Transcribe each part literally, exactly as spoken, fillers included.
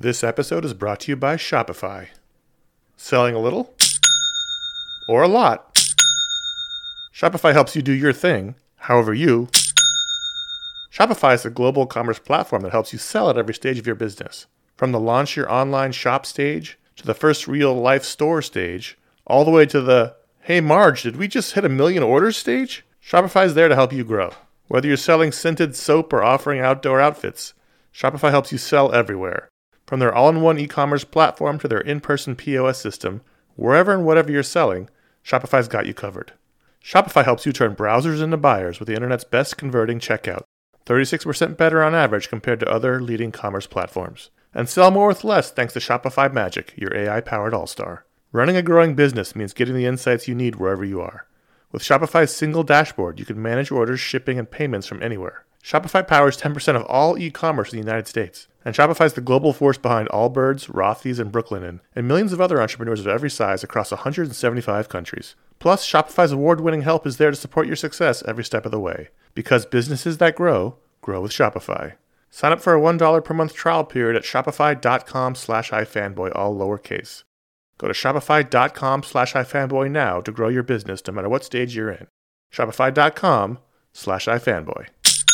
This episode is brought to you by Shopify. Selling a little or a lot? Shopify helps you do your thing, however you. Shopify is a global commerce platform that helps you sell at every stage of your business. From the launch your online shop stage, to the first real-life store stage, all the way to the, hey Marge, did we just hit a million orders stage? Shopify is there to help you grow. Whether you're selling scented soap or offering outdoor outfits, Shopify helps you sell everywhere. From their all-in-one e-commerce platform to their in-person P O S system, wherever and whatever you're selling, Shopify's got you covered. Shopify helps you turn browsers into buyers with the internet's best converting checkout, thirty-six percent better on average compared to other leading commerce platforms. And sell more with less thanks to Shopify Magic, your A I-powered all-star. Running a growing business means getting the insights you need wherever you are. With Shopify's single dashboard, you can manage orders, shipping, and payments from anywhere. Shopify powers ten percent of all e-commerce in the United States. And Shopify's the global force behind Allbirds, Rothy's, and Brooklinen, and millions of other entrepreneurs of every size across one hundred seventy-five countries. Plus, Shopify's award-winning help is there to support your success every step of the way. Because businesses that grow, grow with Shopify. Sign up for a one dollar per month trial period at shopify.com slash ifanboy, all lowercase. Go to shopify.com slash ifanboy now to grow your business no matter what stage you're in. Shopify.com slash ifanboy.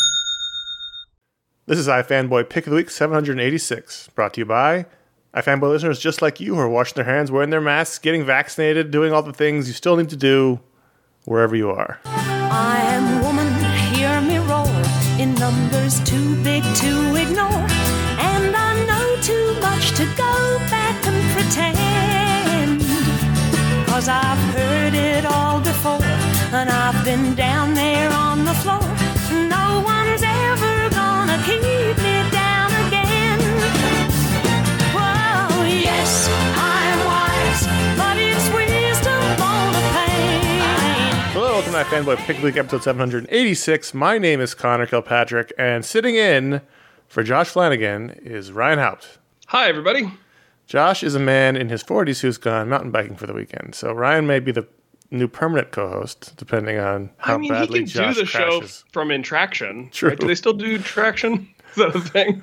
This is iFanboy Pick of the Week seven hundred eighty-six, brought to you by iFanboy listeners just like you who are washing their hands, wearing their masks, getting vaccinated, doing all the things you still need to do wherever you are. I am woman, hear me roar, in numbers too big to ignore, and I know too much to go back and pretend, 'cause I've heard it all before, and I've been down there on the floor. No one's ever gonna keep me down again. Whoa, yes, I'm wise, but it's wisdom for the pain. Hello, welcome to iFanboy Pick of the Week, episode seven hundred eighty-six. My name is Connor Kilpatrick, and sitting in for Josh Flanagan is Ryan Haupt. Hi, everybody. Josh is a man in his forties who's gone mountain biking for the weekend, so Ryan may be the new permanent co-host, depending on how I mean, badly he can Josh do the crashes. show from in traction. True. Right? Do they still do traction? Is that a thing?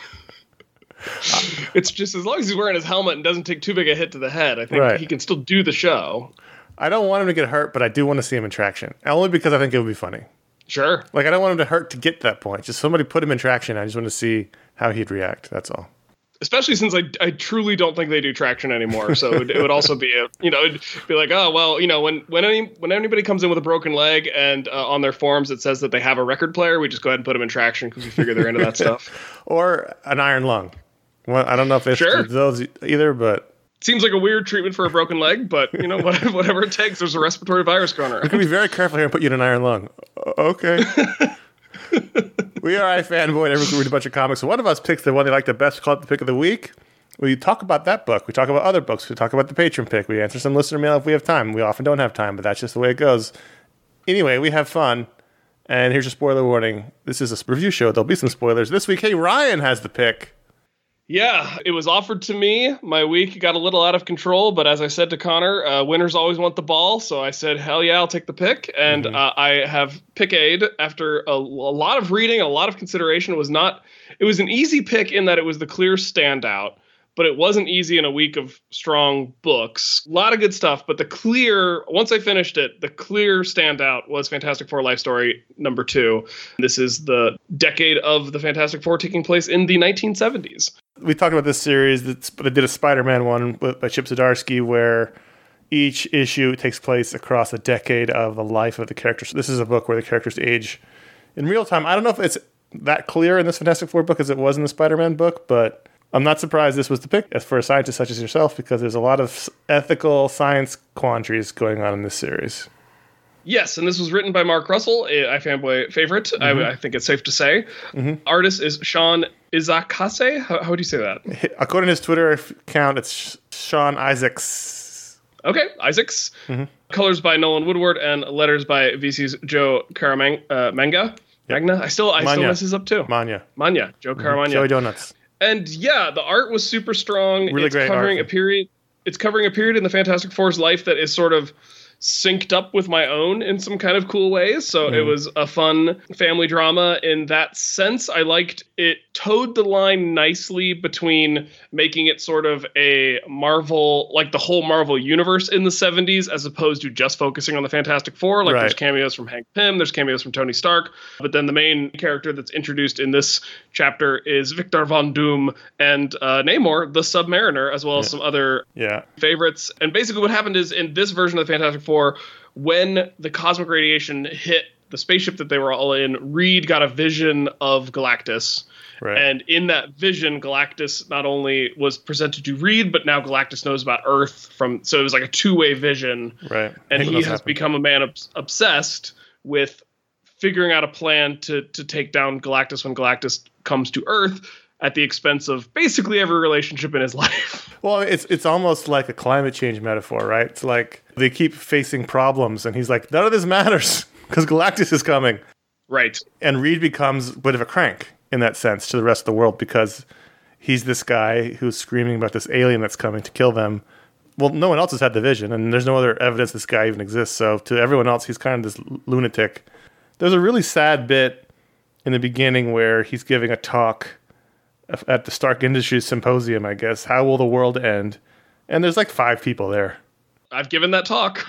It's just as long as he's wearing his helmet and doesn't take too big a hit to the head, I think Right. he can still do the show. I don't want him to get hurt, but I do want to see him in traction. Only because I think it would be funny. Sure. Like, I don't want him to hurt to get to that point. Just somebody put him in traction. I just want to see how he'd react. That's all. Especially since I, I truly don't think they do traction anymore. So it would, it would also be a, you know, it'd be like, oh, well, you know, when when any when anybody comes in with a broken leg and uh, on their forms it says that they have a record player, we just go ahead and put them in traction because we figure they're into that stuff. Or an iron lung. Well, I don't know if they Sure. do those either, but Seems like a weird treatment for a broken leg, but, you know, whatever, whatever it takes. There's a respiratory virus going around. we can be very careful here and put you in an iron lung. O- Okay. We are iFanboy, and every week we read a bunch of comics. So one of us picks the one they like the best, called the Pick of the Week. We talk about that book. We talk about other books. We talk about the patron pick. We answer some listener mail if we have time. We often don't have time, but that's just the way it goes. Anyway, we have fun. And here's your spoiler warning. This is a review show. There'll be some spoilers. This week, hey, Ryan has the pick. Yeah, it was offered to me. My week got a little out of control, but as I said to Connor, uh, winners always want the ball. So I said, hell yeah, I'll take the pick. And mm-hmm. uh, I have pick aid after a, a lot of reading, a lot of consideration. It was not, it was an easy pick in that it was the clear standout, but it wasn't easy in a week of strong books. A lot of good stuff, but the clear, once I finished it, the clear standout was Fantastic Four Life Story number two. This is the decade of the Fantastic Four taking place in the nineteen seventies. We talked about this series that did a Spider-Man one by Chip Zdarsky where each issue takes place across a decade of the life of the characters. So this is a book where the characters age in real time. I don't know if it's that clear in this Fantastic Four book as it was in the Spider-Man book, but I'm not surprised this was the pick for a scientist such as yourself because there's a lot of ethical science quandaries going on in this series. Yes, and this was written by Mark Russell, a iFanboy favorite. Mm-hmm. I, I think it's safe to say. Mm-hmm. Artist is Sean Izakase. How, how would you say that? According to his Twitter account, it's Sean Isaacs. Okay, Isaacs. Mm-hmm. Colors by Nolan Woodward and letters by V C's Joe Caramanga. Uh, Manga? Yep. Magna? I still I Manya. still mess this up too. Manya. Manya. Joe mm-hmm. Caramagna. Joey Donuts. And yeah, the art was super strong. Really it's great covering art. a period. It's covering a period in the Fantastic Four's life that is sort of synced up with my own in some kind of cool ways. So Mm. it was a fun family drama in that sense. I liked it towed the line nicely between making it sort of a Marvel, like the whole Marvel universe in the seventies, as opposed to just focusing on the Fantastic Four. Like Right. there's cameos from Hank Pym, there's cameos from Tony Stark, but then the main character that's introduced in this chapter is Victor Von Doom and uh, Namor, the Submariner, as well as some other Yeah. favorites. And basically what happened is in this version of the Fantastic Four, when the cosmic radiation hit the spaceship that they were all in, Reed got a vision of Galactus. Right. And in that vision, Galactus not only was presented to Reed, but now Galactus knows about Earth from, so it was like a two-way vision. Right. And Hate when he those has happen. become a man obs- obsessed with figuring out a plan to to take down Galactus when Galactus comes to Earth at the expense of basically every relationship in his life. Well, it's it's almost like a climate change metaphor, right? It's like they keep facing problems, and he's like, none of this matters because Galactus is coming. Right. And Reed becomes a bit of a crank in that sense to the rest of the world because he's this guy who's screaming about this alien that's coming to kill them. Well, no one else has had the vision, and there's no other evidence this guy even exists. So to everyone else, he's kind of this lunatic. There's a really sad bit in the beginning where he's giving a talk at the Stark Industries Symposium, I guess. How will the world end? And there's like five people there. I've given that talk.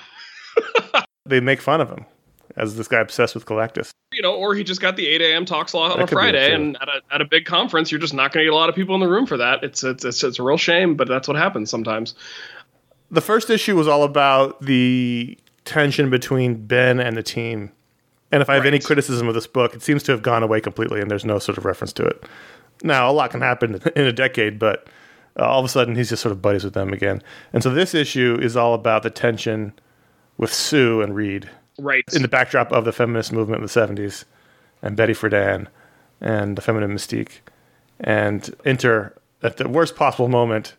They make fun of him as this guy obsessed with Galactus. You know, or he just got the eight a.m. talk slot on That a could be it, Friday, too. and at a, at a big conference, you're just not going to get a lot of people in the room for that. It's, it's it's it's a real shame, but that's what happens sometimes. The first issue was all about the tension between Ben and the team. And if I have any Right. criticism of this book, it seems to have gone away completely, and there's no sort of reference to it. Now, a lot can happen in a decade, but uh, all of a sudden he's just sort of buddies with them again. And so this issue is all about the tension with Sue and Reed Right. in the backdrop of the feminist movement in the seventies and Betty Friedan and the feminine mystique. And enter, at the worst possible moment,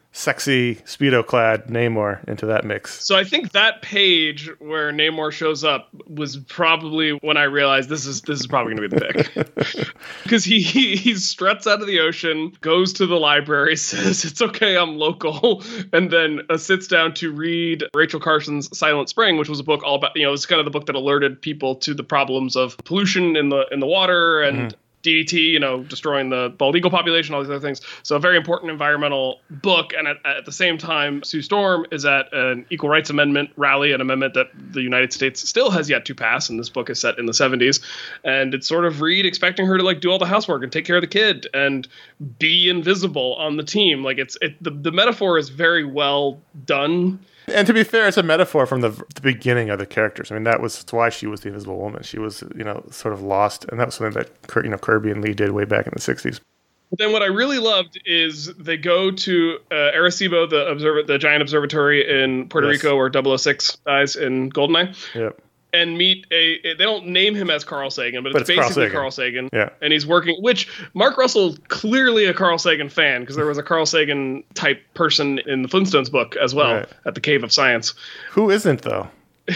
sexy, Speedo-clad Namor into that mix. So I think that page where Namor shows up was probably when I realized this is this is probably going to be the pick. Because he, he he struts out of the ocean, goes to the library, says, it's okay, I'm local, and then uh, sits down to read Rachel Carson's Silent Spring, which was a book all about, you know, it's kind of the book that alerted people to the problems of pollution in the in the water and Mm-hmm. D D T, you know, destroying the bald eagle population, all these other things. So a very important environmental book. And at, at the same time, Sue Storm is at an equal rights amendment rally, an amendment that the United States still has yet to pass. And this book is set in the seventies. And it's sort of Reed expecting her to like do all the housework and take care of the kid and be invisible on the team. Like it's it, the, the metaphor is very well done. And to be fair, it's a metaphor from the, the beginning of the characters. I mean, that was why she was the Invisible Woman. She was, you know, sort of lost, and that was something that Kir- you know Kirby and Lee did way back in the sixties. But then what I really loved is they go to uh, Arecibo, the observer, the giant observatory in Puerto Yes. Rico, where double oh six dies in Goldeneye, Yep. and meet a. They don't name him as Carl Sagan, but, But it's it's Carl basically Sagan. Carl Sagan. Yeah. And he's working, which Mark Russell clearly a Carl Sagan fan, because there was a Carl Sagan type person in the Flintstones book as well, Right. at the Cave of Science. Who isn't, though?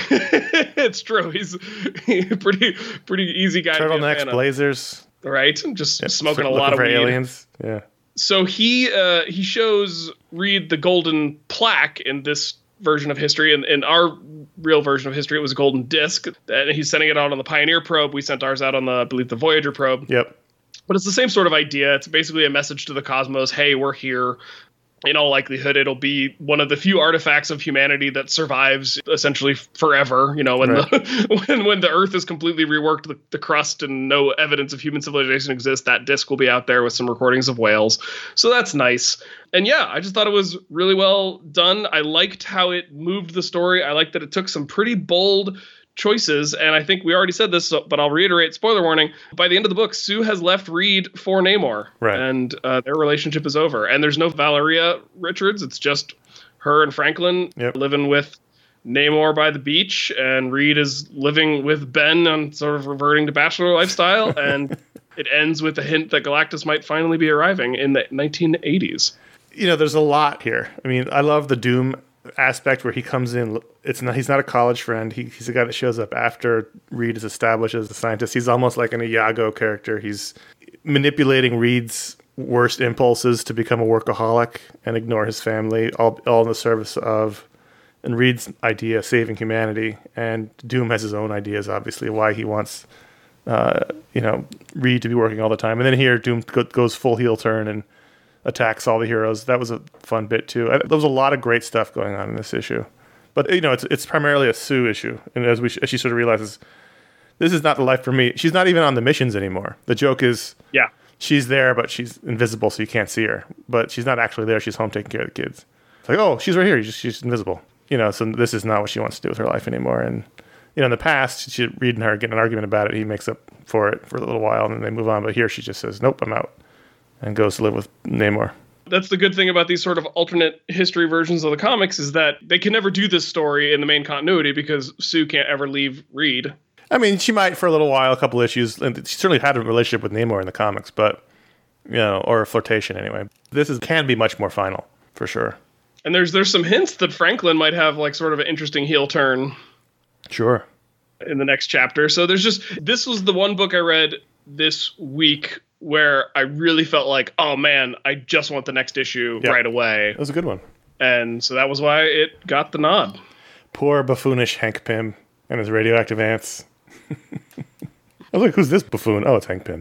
It's true. He's a pretty pretty easy guy. to be a Turtlenecks, fan of, blazers. right? Just Yeah, smoking a looking lot of for weed. aliens. Yeah. So he uh, he shows Reed the golden plaque in this version of history. And in our real version of history, it was a golden disc. And he's sending it out on the Pioneer probe. We sent ours out on the, I believe, the Voyager probe. Yep. But it's the same sort of idea. It's basically a message to the cosmos. Hey, we're here. In all likelihood, it'll be one of the few artifacts of humanity that survives essentially forever. You know, when Right. the when when the Earth is completely reworked, the, the crust and no evidence of human civilization exists, that disc will be out there with some recordings of whales. So that's nice. And yeah, I just thought it was really well done. I liked how it moved the story. I liked that it took some pretty bold choices, and I think we already said this, but I'll reiterate, spoiler warning, by the end of the book, Sue has left Reed for Namor, Right. and uh, their relationship is over, and there's no Valeria Richards. It's just her and Franklin Yep. living with Namor by the beach, and Reed is living with Ben and sort of reverting to bachelor lifestyle, and it ends with a hint that Galactus might finally be arriving in the nineteen eighties. You know, there's a lot here. I mean, I love the Doom aspect where he comes in. It's not, he's not a college friend. He, he's a guy that shows up after Reed is established as a scientist. He's almost like an Iago character. He's manipulating Reed's worst impulses to become a workaholic and ignore his family, all, all in the service of and Reed's idea, saving humanity, and Doom has his own ideas, obviously, why he wants, uh, you know, Reed to be working all the time. And then here, Doom go- goes full heel turn and attacks all the heroes. That was a fun bit, too. I, there was a lot of great stuff going on in this issue. But, you know, it's it's primarily a Sue issue. And as, we, as she sort of realizes, this is not the life for me. She's not even on the missions anymore. The joke is... Yeah. She's there, but she's invisible, so you can't see her. But she's not actually there. She's home taking care of the kids. It's like, oh, she's right here. She's, she's invisible. You know, so this is not what she wants to do with her life anymore. And, you know, in the past, she Reed and her get in an argument about it. He makes up for it for a little while, and then they move on. But here she just says, nope, I'm out, and goes to live with Namor. That's the good thing about these sort of alternate history versions of the comics is that they can never do this story in the main continuity because Sue can't ever leave Reed. I mean, she might for a little while, a couple issues. And she certainly had a relationship with Namor in the comics, but, you know, or a flirtation anyway. This is can be much more final, for sure. And there's there's some hints that Franklin might have, like, sort of an interesting heel turn. Sure. In the next chapter. So there's just, this was the one book I read this week where I really felt like, oh man, I just want the next issue yep. right away. That was a good one. And so that was why it got the nod. Poor buffoonish Hank Pym and his radioactive ants. I was like, who's this buffoon? Oh, it's Hank Pym.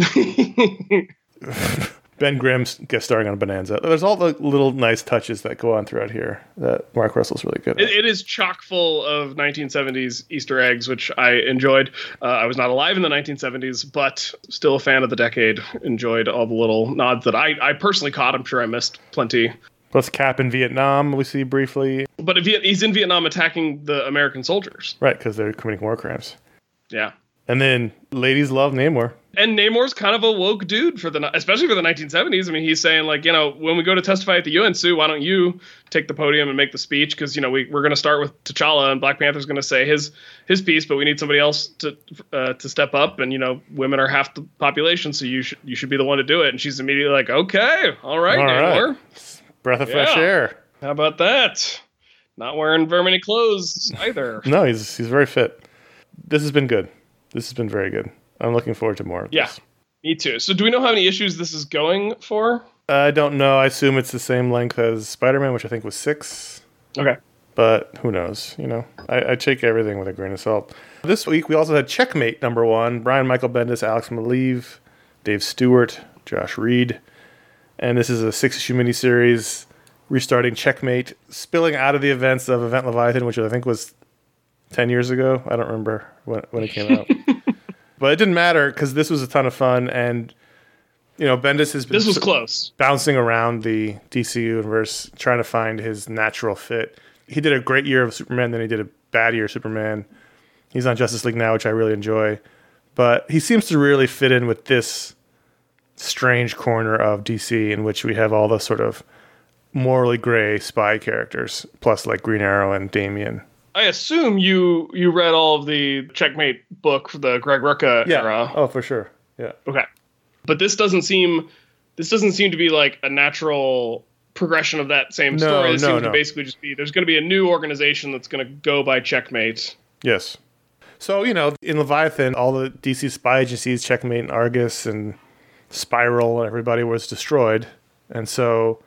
Ben Grimm's guest starring on Bonanza. There's all the little nice touches that go on throughout here that Mark Russell's really good at. It, it is chock full of nineteen seventies Easter eggs, which I enjoyed. Uh, I was not alive in the nineteen seventies, but still a fan of the decade. Enjoyed all the little nods that I, I personally caught. I'm sure I missed plenty. Plus Cap in Vietnam, we see briefly. But he's in Vietnam attacking the American soldiers. Right, because they're committing war crimes. Yeah. And then ladies love Namor. And Namor's kind of a woke dude, for the especially for the nineteen seventies. I mean, he's saying, like, you know, when we go to testify at the U N, Sue, why don't you take the podium and make the speech? Because, you know, we, we're going to start with T'Challa, and Black Panther's going to say his his piece, but we need somebody else to uh, to step up. And, you know, women are half the population, so you should you should be the one to do it. And she's immediately like, okay, all right, all Namor. Right. Breath of yeah. fresh air. How about that? Not wearing very many clothes either. No, he's he's very fit. This has been good. This has been very good. I'm looking forward to more of yeah, this. Me too. So do we know how many issues this is going for? I don't know. I assume it's the same length as Spider-Man, which I think was six. Okay. But who knows? You know, I, I take everything with a grain of salt. This week, we also had Checkmate number one. Brian Michael Bendis, Alex Maleev, Dave Stewart, Josh Reed. And this is a six-issue miniseries restarting Checkmate, spilling out of the events of Event Leviathan, which I think was ten years ago. I don't remember when, when it came out. But it didn't matter because this was a ton of fun, and you know, Bendis has been this was close bouncing around the D C universe trying to find his natural fit. He did a great year of Superman, then he did a bad year of Superman. He's on Justice League now, which I really enjoy, but he seems to really fit in with this strange corner of D C in which we have all the sort of morally gray spy characters, plus like Green Arrow and Damian. I assume you you read all of the Checkmate book for the Greg Rucka yeah. era. Oh, for sure. Yeah. Okay. But this doesn't seem this doesn't seem to be like a natural progression of that same no, story. It no, seems no. to basically just be there's going to be a new organization that's going to go by Checkmate. Yes. So, you know, in Leviathan, all the D C spy agencies, Checkmate and Argus and Spiral and everybody was destroyed. And so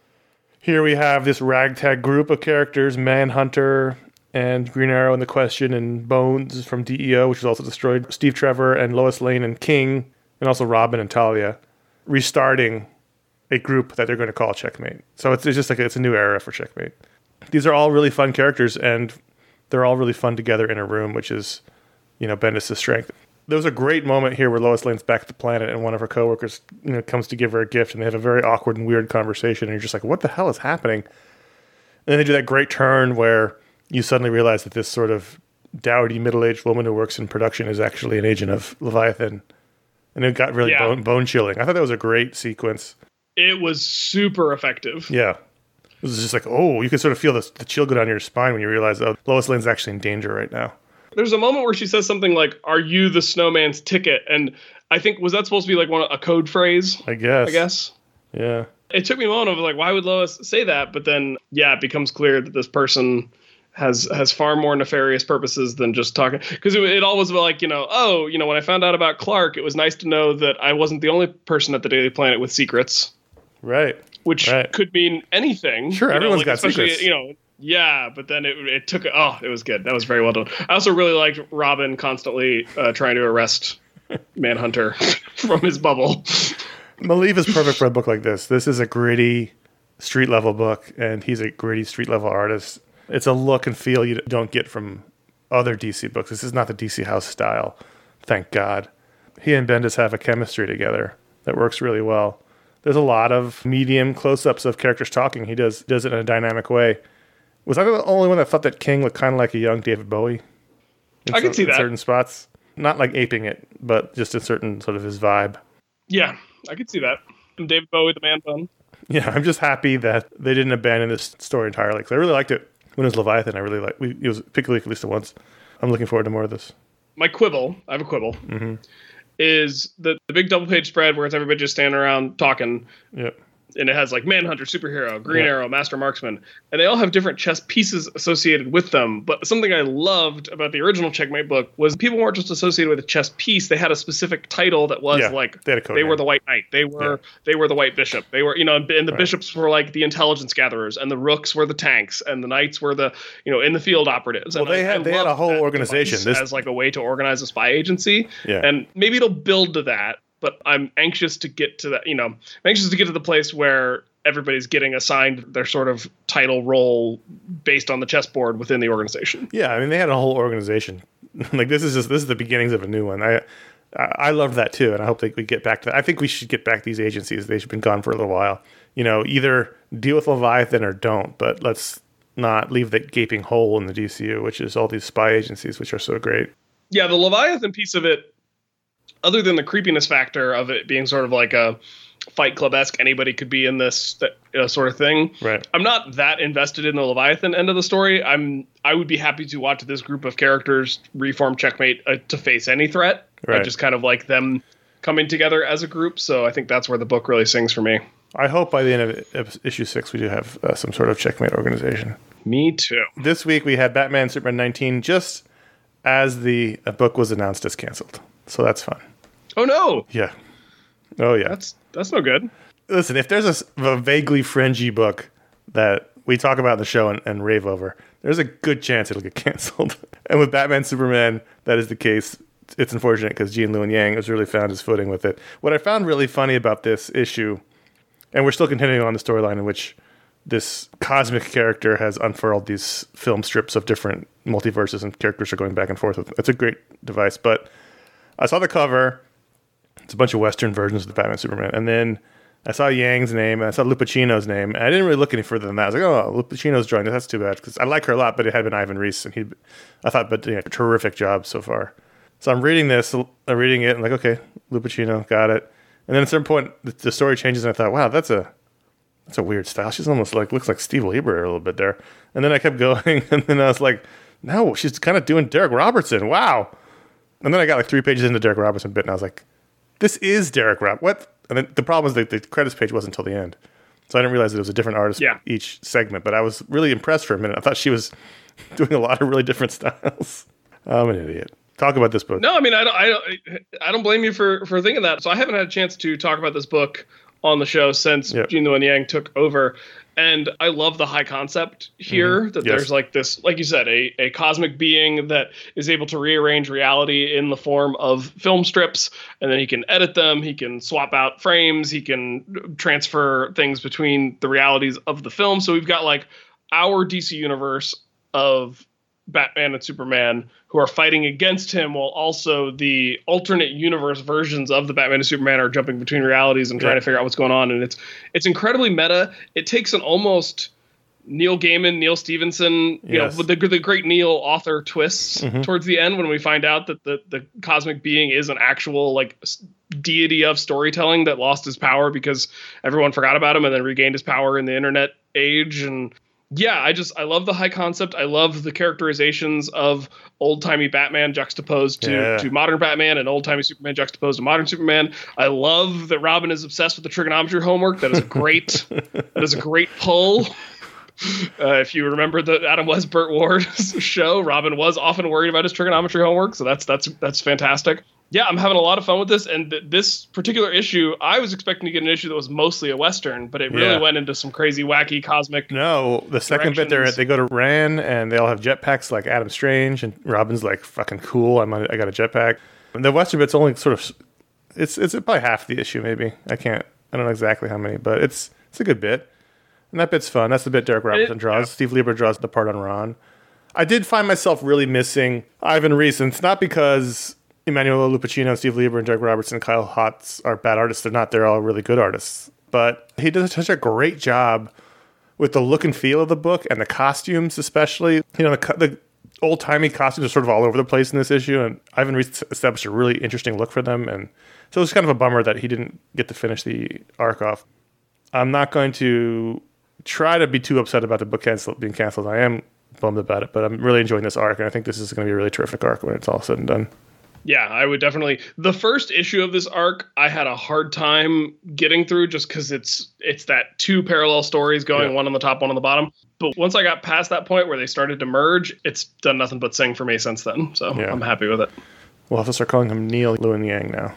here we have this ragtag group of characters, Manhunter and Green Arrow in the Question, and Bones from D E O, which was also destroyed, Steve Trevor and Lois Lane and King, and also Robin and Talia, restarting a group that they're going to call Checkmate. So it's, it's just like it's a new era for Checkmate. These are all really fun characters, and they're all really fun together in a room, which is, you know, Bendis' strength. There was a great moment here where Lois Lane's back at the planet, and one of her coworkers, you know, comes to give her a gift, and they have a very awkward and weird conversation, and you're just like, what the hell is happening? And then they do that great turn where you suddenly realize that this sort of dowdy middle-aged woman who works in production is actually an agent of Leviathan. And it got really yeah. bone, bone-chilling. I thought that was a great sequence. It was super effective. Yeah. It was just like, oh, you could sort of feel the, the chill go down your spine when you realize, oh, Lois Lane's actually in danger right now. There's a moment where she says something like, are you the snowman's ticket? And I think, was that supposed to be like one a code phrase? I guess. I guess. Yeah. It took me a moment of like, why would Lois say that? But then, yeah, it becomes clear that this person has has far more nefarious purposes than just talking. Because it, it all was like, you know, oh, you know, when I found out about Clark, it was nice to know that I wasn't the only person at the Daily Planet with secrets. Right. Which right. could mean anything. Sure, everyone's know, like, got secrets. You know, Yeah, but then it it took oh, it was good. That was very well done. I also really liked Robin constantly uh, trying to arrest Manhunter from his bubble. Maleev is perfect for a book like this. This is a gritty street level book, and he's a gritty street level artist. It's a look and feel you don't get from other D C books. This is not the D C House style, thank God. He and Bendis have a chemistry together that works really well. There's a lot of medium close-ups of characters talking. He does does it in a dynamic way. Was I the only one that thought that King looked kind of like a young David Bowie? I can see in that. certain spots. Not like aping it, but just in certain sort of his vibe. Yeah, I could see that. And David Bowie, the man bun. Yeah, I'm just happy that they didn't abandon this story entirely, because I really liked it when it was Leviathan. I really liked it. It was Pick a Leak at least once. I'm looking forward to more of this. My quibble, I have a quibble, Mm-hmm. is the, the big double page spread where it's everybody just standing around talking. Yep. And it has like Manhunter, Superhero, Green Yeah. Arrow, Master Marksman, and they all have different chess pieces associated with them. But something I loved about the original Checkmate book was people weren't just associated with a chess piece; they had a specific title that was Yeah, like they had a code they name. were the White Knight, they were Yeah. they were the White Bishop, they were you know, and the Right. bishops were like the intelligence gatherers, and the rooks were the tanks, and the knights were the you know in the field operators. Well, and they I- had- I they had a loved whole that organization. device This- as like a way to organize a spy agency, Yeah. and maybe it'll build to that. But I'm anxious to get to that. You know, I'm anxious to get to the place where everybody's getting assigned their sort of title role based on the chessboard within the organization. Yeah, I mean, they had a whole organization. Like, this is just this is the beginnings of a new one. I I, I love that too, and I hope that we get back to that. I think we should get back to these agencies. They've been gone for a little while. You know, either deal with Leviathan or don't, but let's not leave the gaping hole in the D C U, which is all these spy agencies, which are so great. Yeah, the Leviathan piece of it, other than the creepiness factor of it being sort of like a Fight Club-esque, anybody could be in this that, uh, sort of thing. Right. I'm not that invested in the Leviathan end of the story. I'm I would be happy to watch this group of characters reform Checkmate uh, to face any threat. Right. I just kind of like them coming together as a group. So I think that's where the book really sings for me. I hope by the end of ep- issue six we do have uh, some sort of Checkmate organization. Me too. This week we had Batman Superman nineteen just as the uh, book was announced as canceled. So that's fun. Oh no, Yeah. Oh, yeah. that's that's no good. Listen, if there's a, s- a vaguely fringy book that we talk about in the show and, and rave over, there's a good chance it'll get canceled. And with Batman Superman, that is the case. It's unfortunate because Gene Luen Yang has really found his footing with it. What I found really funny about this issue, and we're still continuing on the storyline in which this cosmic character has unfurled these film strips of different multiverses and characters are going back and forth with. It's a great device, but I saw the cover. It's a bunch of Western versions of the Batman Superman. And then I saw Yang's name, and I saw Lupacino's name, and I didn't really look any further than that. I was like, oh, Lupacino's joined us. That's too bad, because I like her a lot, but it had been Ivan Reis, and he, I thought, but yeah, terrific job so far. So I'm reading this, I'm reading it, and like, okay, Lupacino, got it. And then at a certain point, the, the story changes, and I thought, wow, that's a that's a weird style. She's almost like, looks like Steve Lieber a little bit there. And then I kept going, and then I was like, no, she's kind of doing Derek Robertson. Wow. And then I got like three pages into Derek Robertson bit, and I was like, this is Derek Rob. What? And then the problem is that the credits page wasn't until the end. So I didn't realize that it was a different artist Yeah. each segment. But I was really impressed for a minute. I thought she was doing a lot of really different styles. I'm an idiot. Talk about this book. No, I mean I don't I don't I don't blame you for for thinking that. So I haven't had a chance to talk about this book on the show since Yep. Gene Luen Yang took over. And I love the high concept here Mm-hmm. that Yes. there's like this, like you said, a, a cosmic being that is able to rearrange reality in the form of film strips. And then he can edit them. He can swap out frames. He can transfer things between the realities of the film. So we've got like our D C universe of Batman and Superman who are fighting against him, while also the alternate universe versions of the Batman and Superman are jumping between realities and trying Yeah. to figure out what's going on. And it's it's incredibly meta. It takes an almost Neil Gaiman, Neil Stevenson, you Yes. know, the, the great Neil author twists Mhm. towards the end when we find out that the, the cosmic being is an actual like s- deity of storytelling that lost his power because everyone forgot about him and then regained his power in the internet age. And yeah, I just I love the high concept. I love the characterizations of old timey Batman juxtaposed to, Yeah. to modern Batman and old timey Superman juxtaposed to modern Superman. I love that Robin is obsessed with the trigonometry homework. That is a great that is a great pull. Uh, if you remember the Adam West Burt Ward show, Robin was often worried about his trigonometry homework, so that's that's that's fantastic. Yeah, I'm having a lot of fun with this, and th- this particular issue, I was expecting to get an issue that was mostly a Western, but it really Yeah. went into some crazy, wacky, cosmic... No, the second bit, they they go to Ran, and they all have jetpacks like Adam Strange, and Robin's like, fucking cool, I'm on, I got a jetpack. And the Western bit's only sort of... It's it's probably half the issue, maybe. I can't... I don't know exactly how many, but it's it's a good bit. And that bit's fun. That's the bit Derek Robertson it, draws. Yeah. Steve Lieber draws the part on Ron. I did find myself really missing Ivan Reis, and it's not because Emmanuel Lupacino, Steve Lieber, and Derek Robertson and Kyle Hotz are bad artists. They're not. They're all really good artists. But he does such a great job with the look and feel of the book and the costumes, especially. You know, the, the old-timey costumes are sort of all over the place in this issue, and Ivan Reis established a really interesting look for them. And so it was kind of a bummer that he didn't get to finish the arc off. I'm not going to try to be too upset about the book cancel, being canceled. I am bummed about it, but I'm really enjoying this arc, and I think this is going to be a really terrific arc when it's all said and done. Yeah, I would definitely. The first issue of this arc, I had a hard time getting through just because it's it's that two parallel stories going, yeah. one on the top, one on the bottom. But once I got past that point where they started to merge, it's done nothing but sing for me since then. So yeah. I'm happy with it. We'll have to start calling him Neil Lewin Yang now.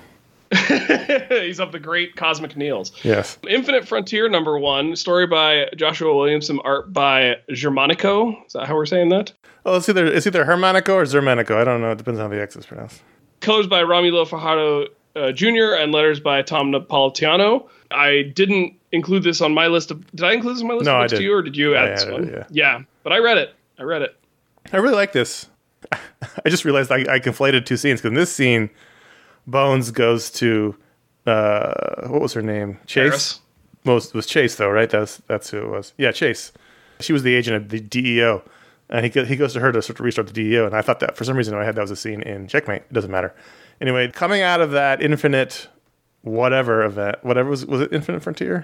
He's of the great Cosmic Neils. Yes. Infinite Frontier number one, story by Joshua Williamson, art by Germanico. Is that how we're saying that? Oh, it's either it's either Hermanico or Zermanico. I don't know. It depends on how the X is pronounced. Colors by Romulo Fajardo uh, Junior and letters by Tom Napolitano. I didn't include this on my list of... Did I include this on my list no, of books I did. to you, or did you add I this one? It, yeah. yeah, but I read it. I read it. I really like this. I just realized I, I conflated two scenes, because in this scene, Bones goes to... Uh, what was her name? Chase? Paris. Most was Chase, though, right? That's that's who it was. Yeah, Chase. She was the agent of the D E O. And he he goes to her to sort of restart the D E O, and I thought that for some reason in my head that was a scene in Checkmate. It doesn't matter. Anyway, coming out of that Infinite whatever event, whatever was was it Infinite Frontier?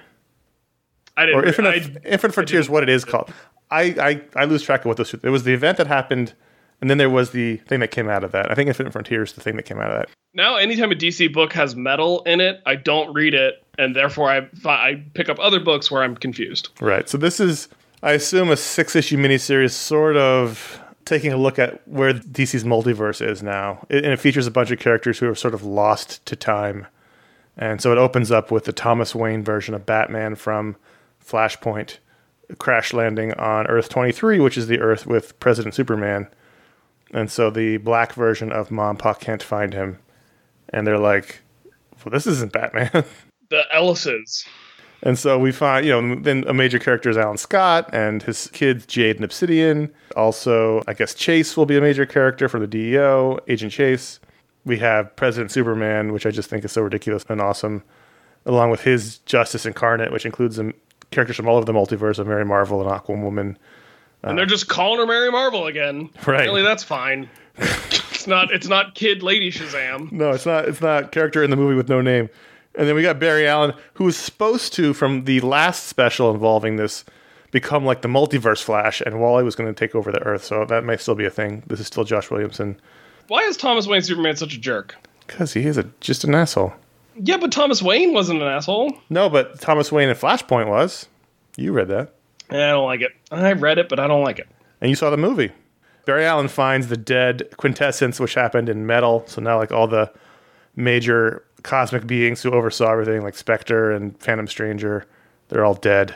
I didn't. Or Infinite I, Infinite Frontier is what it is called. I, I I lose track of what those. There was the event that happened, and then there was the thing that came out of that. I think Infinite Frontier is the thing that came out of that. Now, anytime a D C book has metal in it, I don't read it, and therefore I I pick up other books where I'm confused. Right. So this is, I assume, a six-issue miniseries, sort of taking a look at where D C's multiverse is now. It, and it features a bunch of characters who are sort of lost to time. And so it opens up with the Thomas Wayne version of Batman from Flashpoint crash landing on Earth twenty-three, which is the Earth with President Superman. And so the black version of Mom Pa can't find him. And they're like, well, this isn't Batman. The Ellises. And so we find, you know, then a major character is Alan Scott and his kids, Jade and Obsidian. Also, I guess Chase will be a major character for the D E O, Agent Chase. We have President Superman, which I just think is so ridiculous and awesome, along with his Justice Incarnate, which includes um, characters from all over the multiverse of Mary Marvel and Aquawoman. Uh, and they're just calling her Mary Marvel again. Right. Really, that's fine. It's not It's not Kid Lady Shazam. No, it's not. It's not character in the movie with no name. And then we got Barry Allen, who was supposed to, from the last special involving this, become like the multiverse Flash, and Wally was going to take over the Earth, so that may still be a thing. This is still Josh Williamson. Why is Thomas Wayne Superman such a jerk? Because he is a, just an asshole. Yeah, but Thomas Wayne wasn't an asshole. No, but Thomas Wayne in Flashpoint was. You read that. I don't like it. I read it, but I don't like it. And you saw the movie. Barry Allen finds the dead quintessence, which happened in Metal, so now like all the major cosmic beings who oversaw everything, like Spectre and Phantom Stranger, they're all dead.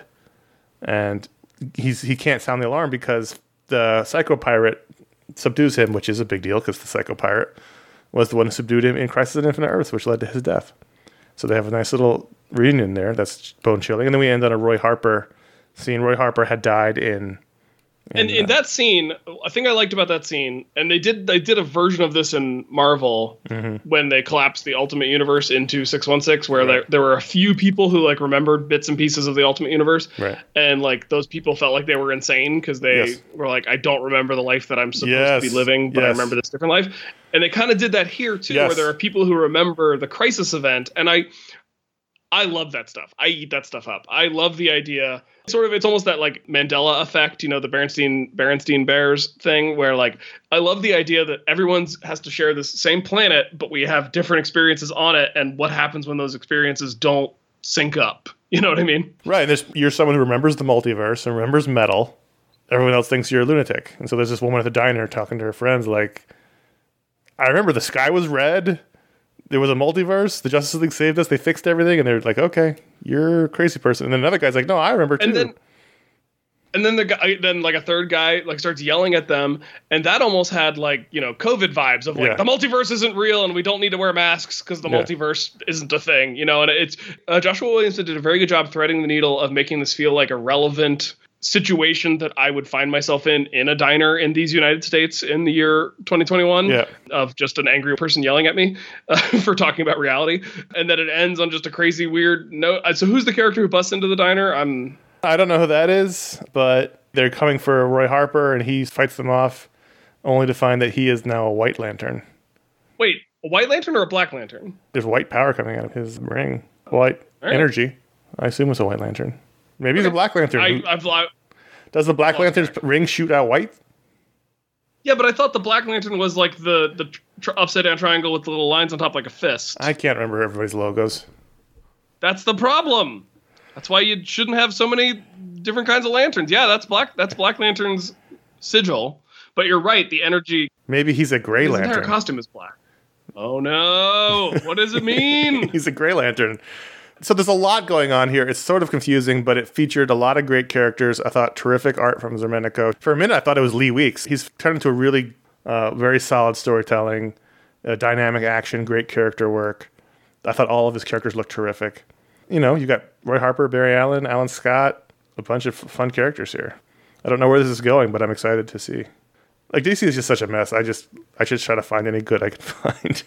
And he's he can't sound the alarm because the Psycho Pirate subdues him, which is a big deal because the Psycho Pirate was the one who subdued him in Crisis on Infinite Earths, which led to his death. So they have a nice little reunion there. That's bone-chilling. And then we end on a Roy Harper scene. Roy Harper had died in... in and in uh, that scene, I think I liked about that scene, and they did they did a version of this in Marvel mm-hmm. when they collapsed the Ultimate Universe into six one six, where right. there, there were a few people who like remembered bits and pieces of the Ultimate Universe, right. and like those people felt like they were insane because they yes. were like, I don't remember the life that I'm supposed yes. to be living, but yes. I remember this different life. And they kind of did that here too, yes. where there are people who remember the Crisis event, and I I love that stuff. I eat that stuff up. I love the idea. Sort of, it's almost that like Mandela effect, you know, the Berenstein Berenstein Bears thing, where like I love the idea that everyone's has to share this same planet, but we have different experiences on it, and what happens when those experiences don't sync up. You know what I mean? Right. There's you're someone who remembers the multiverse and remembers Metal. Everyone else thinks you're a lunatic, and so there's this woman at the diner talking to her friends, like, I remember the sky was red. there was a multiverse. The Justice League saved us. They fixed everything. And they're like, okay, you're a crazy person. And then another guy's like, no, I remember too. And then, and then the guy, then like a third guy like starts yelling at them. And that almost had like, you know, COVID vibes of like, Yeah. the multiverse isn't real and we don't need to wear masks because the Yeah. multiverse isn't a thing, you know, and it's uh, Joshua Williamson did a very good job threading the needle of making this feel like a relevant situation that I would find myself in in a diner in these United States in the year twenty twenty-one Yeah. of just an angry person yelling at me uh, for talking about reality, and that it ends on just a crazy weird note. Uh, So who's the character who busts into the diner? I'm I don't know who that is, but they're coming for Roy Harper, and he fights them off, only to find that he is now a White Lantern. wait, a White Lantern or a Black Lantern? There's white power coming out of his ring. White right. energy. I assume it's a White Lantern. Maybe he's a Black Lantern. I, I've li- Does the Black Oh, Lantern's okay. ring shoot out white? yeah, but I thought the Black Lantern was like the the tr- upside down triangle with the little lines on top like a fist. I can't remember everybody's logos. That's the problem. That's why you shouldn't have so many different kinds of lanterns. Yeah, that's Black. That's Black Lantern's sigil. But you're right. The energy. Maybe he's a Gray His Lantern. entire costume is black. Oh no! What does it mean? He's a Gray Lantern. So there's a lot going on here. It's sort of confusing, but it featured a lot of great characters. I thought terrific art from Zermenico. For a minute, I thought it was Lee Weeks. He's turned into a really uh, very solid storytelling, uh, dynamic action, great character work. I thought all of his characters looked terrific. You know, you got Roy Harper, Barry Allen, Alan Scott, a bunch of f- fun characters here. I don't know where this is going, but I'm excited to see. Like, D C is just such a mess. I just, I should try to find any good I can find.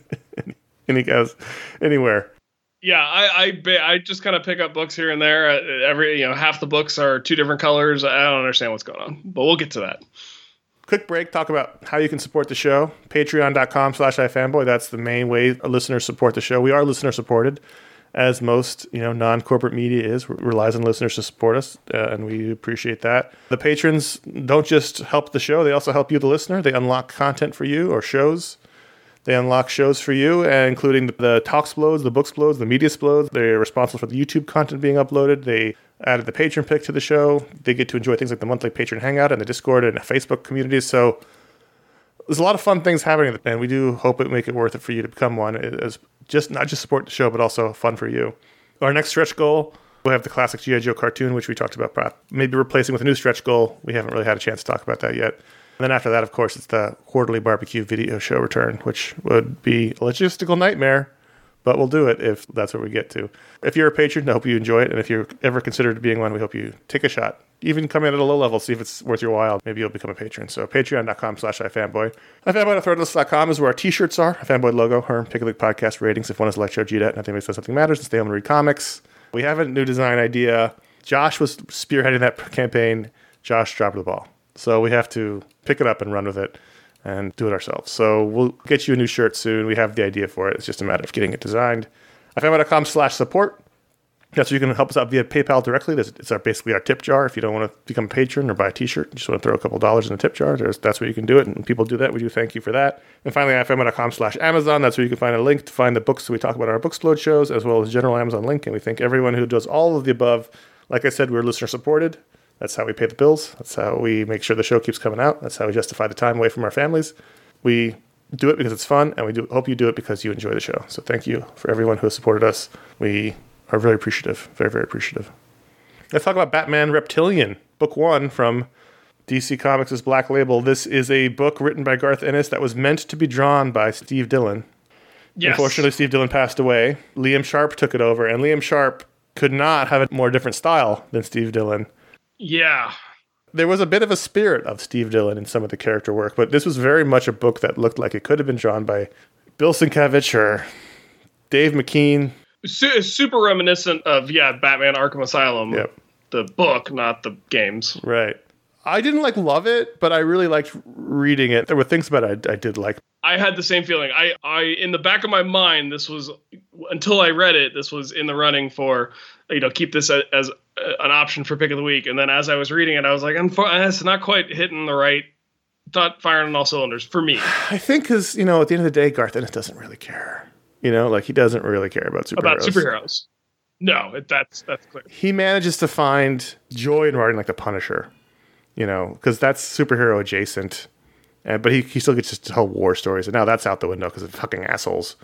any guys, anywhere. Yeah, I I, ba- I just kind of pick up books here and there. Uh, every you know, half the books are two different colors. I don't understand what's going on, but we'll get to that. Quick break, talk about how you can support the show. Patreon.com slash iFanboy. That's the main way listeners support the show. We are listener supported, as most you know non-corporate media is. It relies on listeners to support us, uh, and we appreciate that. The patrons don't just help the show, they also help you, the listener. They unlock content for you or shows. They unlock shows for you, uh, including the, the Talksplodes, the Booksplodes, the Mediasplodes. They're responsible for the YouTube content being uploaded. They added the patron pick to the show. They get to enjoy things like the monthly patron hangout and the Discord and the Facebook communities. So there's a lot of fun things happening, and we do hope it make it worth it for you to become one. It's just not just support the show, but also fun for you. Our next stretch goal, we'll have the classic G I. Joe cartoon, which we talked about, maybe replacing with a new stretch goal. We haven't really had a chance to talk about that yet. And then after that, of course, it's the quarterly barbecue video show return, which would be a logistical nightmare, but we'll do it if that's where we get to. If you're a patron, I hope you enjoy it. And if you're ever considered being one, we hope you take a shot. Even come in at a low level, see if it's worth your while. Maybe you'll become a patron. So patreon.com slash iFanboy. iFanboy at threadless dot com is where our t-shirts are. iFanboy logo, her Pick a League podcast ratings. If one is Electro G D A T, nothing makes something matters, and stay home and read comics. We have a new design idea. Josh was spearheading that campaign. Josh dropped the ball. So we have to pick it up and run with it and do it ourselves. So we'll get you a new shirt soon. We have the idea for it. It's just a matter of getting it designed. iFanboy.com slash support. That's where you can help us out via PayPal directly. It's our, basically our tip jar. If you don't want to become a patron or buy a t-shirt, you just want to throw a couple dollars in the tip jar, there's, that's where you can do it. And people do that. We do thank you for that. And finally, iFanboy.com slash Amazon. That's where you can find a link to find the books that we talk about in our Booksplode shows, as well as general Amazon link. And we thank everyone who does all of the above. Like I said, we're listener supported. That's how we pay the bills. That's how we make sure the show keeps coming out. That's how we justify the time away from our families. We do it because it's fun, and we do hope you do it because you enjoy the show. So thank you for everyone who has supported us. We are very appreciative, very, very appreciative. Let's talk about Batman Reptilian, book one from D C Comics' Black Label. This is a book written by Garth Ennis that was meant to be drawn by Steve Dillon. Yes. Unfortunately, Steve Dillon passed away. Liam Sharp took it over, and Liam Sharp could not have a more different style than Steve Dillon. Yeah. There was a bit of a spirit of Steve Dillon in some of the character work, but this was very much a book that looked like it could have been drawn by Bill Sienkiewicz or Dave McKean. Su- super reminiscent of, yeah, Batman Arkham Asylum. Yep. The book, not the games. Right. I didn't, like, love it, but I really liked reading it. There were things about it I, I did like. I had the same feeling. I, I, in the back of my mind, this was, until I read it, this was in the running for, you know, keep this as, as an option for pick of the week. And then as I was reading it, I was like, it's not quite hitting the right, not firing on all cylinders for me. I think because, you know, at the end of the day, Garth Ennis doesn't really care. You know, like, he doesn't really care about superheroes. About superheroes. No, it, that's that's clear. He manages to find joy in writing like The Punisher, you know, because that's superhero adjacent. And, but he, he still gets to tell war stories. And now that's out the window because of fucking assholes.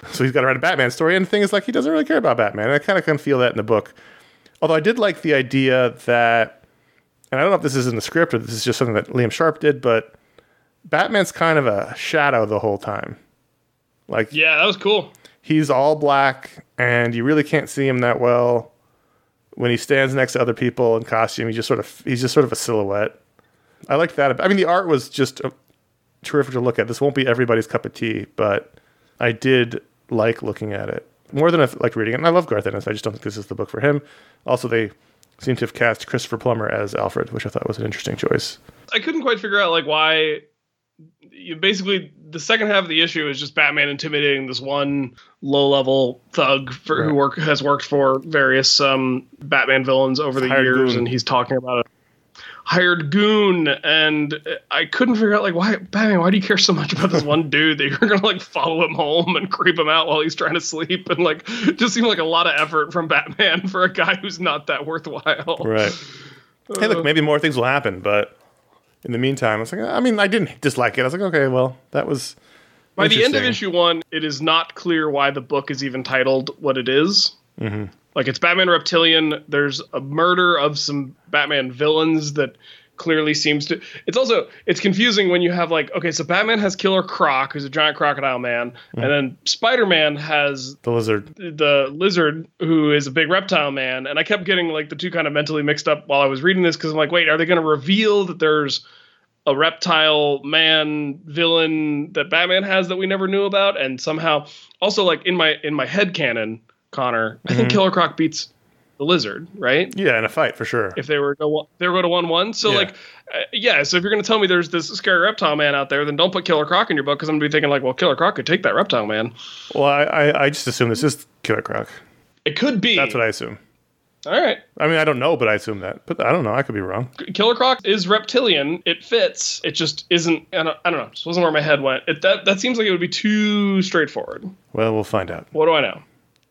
So he's got to write a Batman story. And the thing is, like, he doesn't really care about Batman. I kind of can feel that in the book. Although I did like the idea that, and I don't know if this is in the script or this is just something that Liam Sharp did, but Batman's kind of a shadow the whole time. Like, yeah, that was cool. He's all black, and you really can't see him that well. When he stands next to other people in costume, he just sort of he's just sort of a silhouette. I like that. I mean, the art was just uh, terrific to look at. This won't be everybody's cup of tea, but I did like looking at it more than I like reading it. And I love Garth Ennis. I just don't think this is the book for him. Also, they seem to have cast Christopher Plummer as Alfred, which I thought was an interesting choice. I couldn't quite figure out like why. You basically, the second half of the issue is just Batman intimidating this one low-level thug for, right. who work has worked for various um, Batman villains over the hired years, goon. And he's talking about a hired goon. And I couldn't figure out like why Batman, why do you care so much about this one dude that you're gonna like follow him home and creep him out while he's trying to sleep? And like, just seemed like a lot of effort from Batman for a guy who's not that worthwhile. Right. Uh, hey, look, maybe more things will happen, but. In the meantime, I was like, I mean, I didn't dislike it. I was like, okay, well, that was by the end of issue one, it is not clear why the book is even titled what it is. Mm-hmm. Like, it's Batman Reptilian. There's a murder of some Batman villains that clearly seems to... It's also... It's confusing when you have, like, okay, so Batman has Killer Croc, who's a giant crocodile man, mm-hmm. and then Spider-Man has... The lizard. The lizard, who is a big reptile man, and I kept getting, like, the two kind of mentally mixed up while I was reading this, because I'm like, wait, are they going to reveal that there's a reptile man villain that Batman has that we never knew about? And somehow... Also, like, in my in my head canon, Connor, mm-hmm. I think Killer Croc beats the lizard, right? Yeah, in a fight for sure. If they were go, they were go to one one. So yeah. like, uh, yeah. So if you're going to tell me there's this scary reptile man out there, then don't put Killer Croc in your book because I'm going to be thinking like, well, Killer Croc could take that reptile man. Well, I, I I just assume this is Killer Croc. It could be. That's what I assume. All right. I mean, I don't know, but I assume that. But I don't know. I could be wrong. Killer Croc is reptilian. It fits. It just isn't. I don't, I don't know. This wasn't where my head went. It, that that seems like it would be too straightforward. Well, we'll find out. What do I know?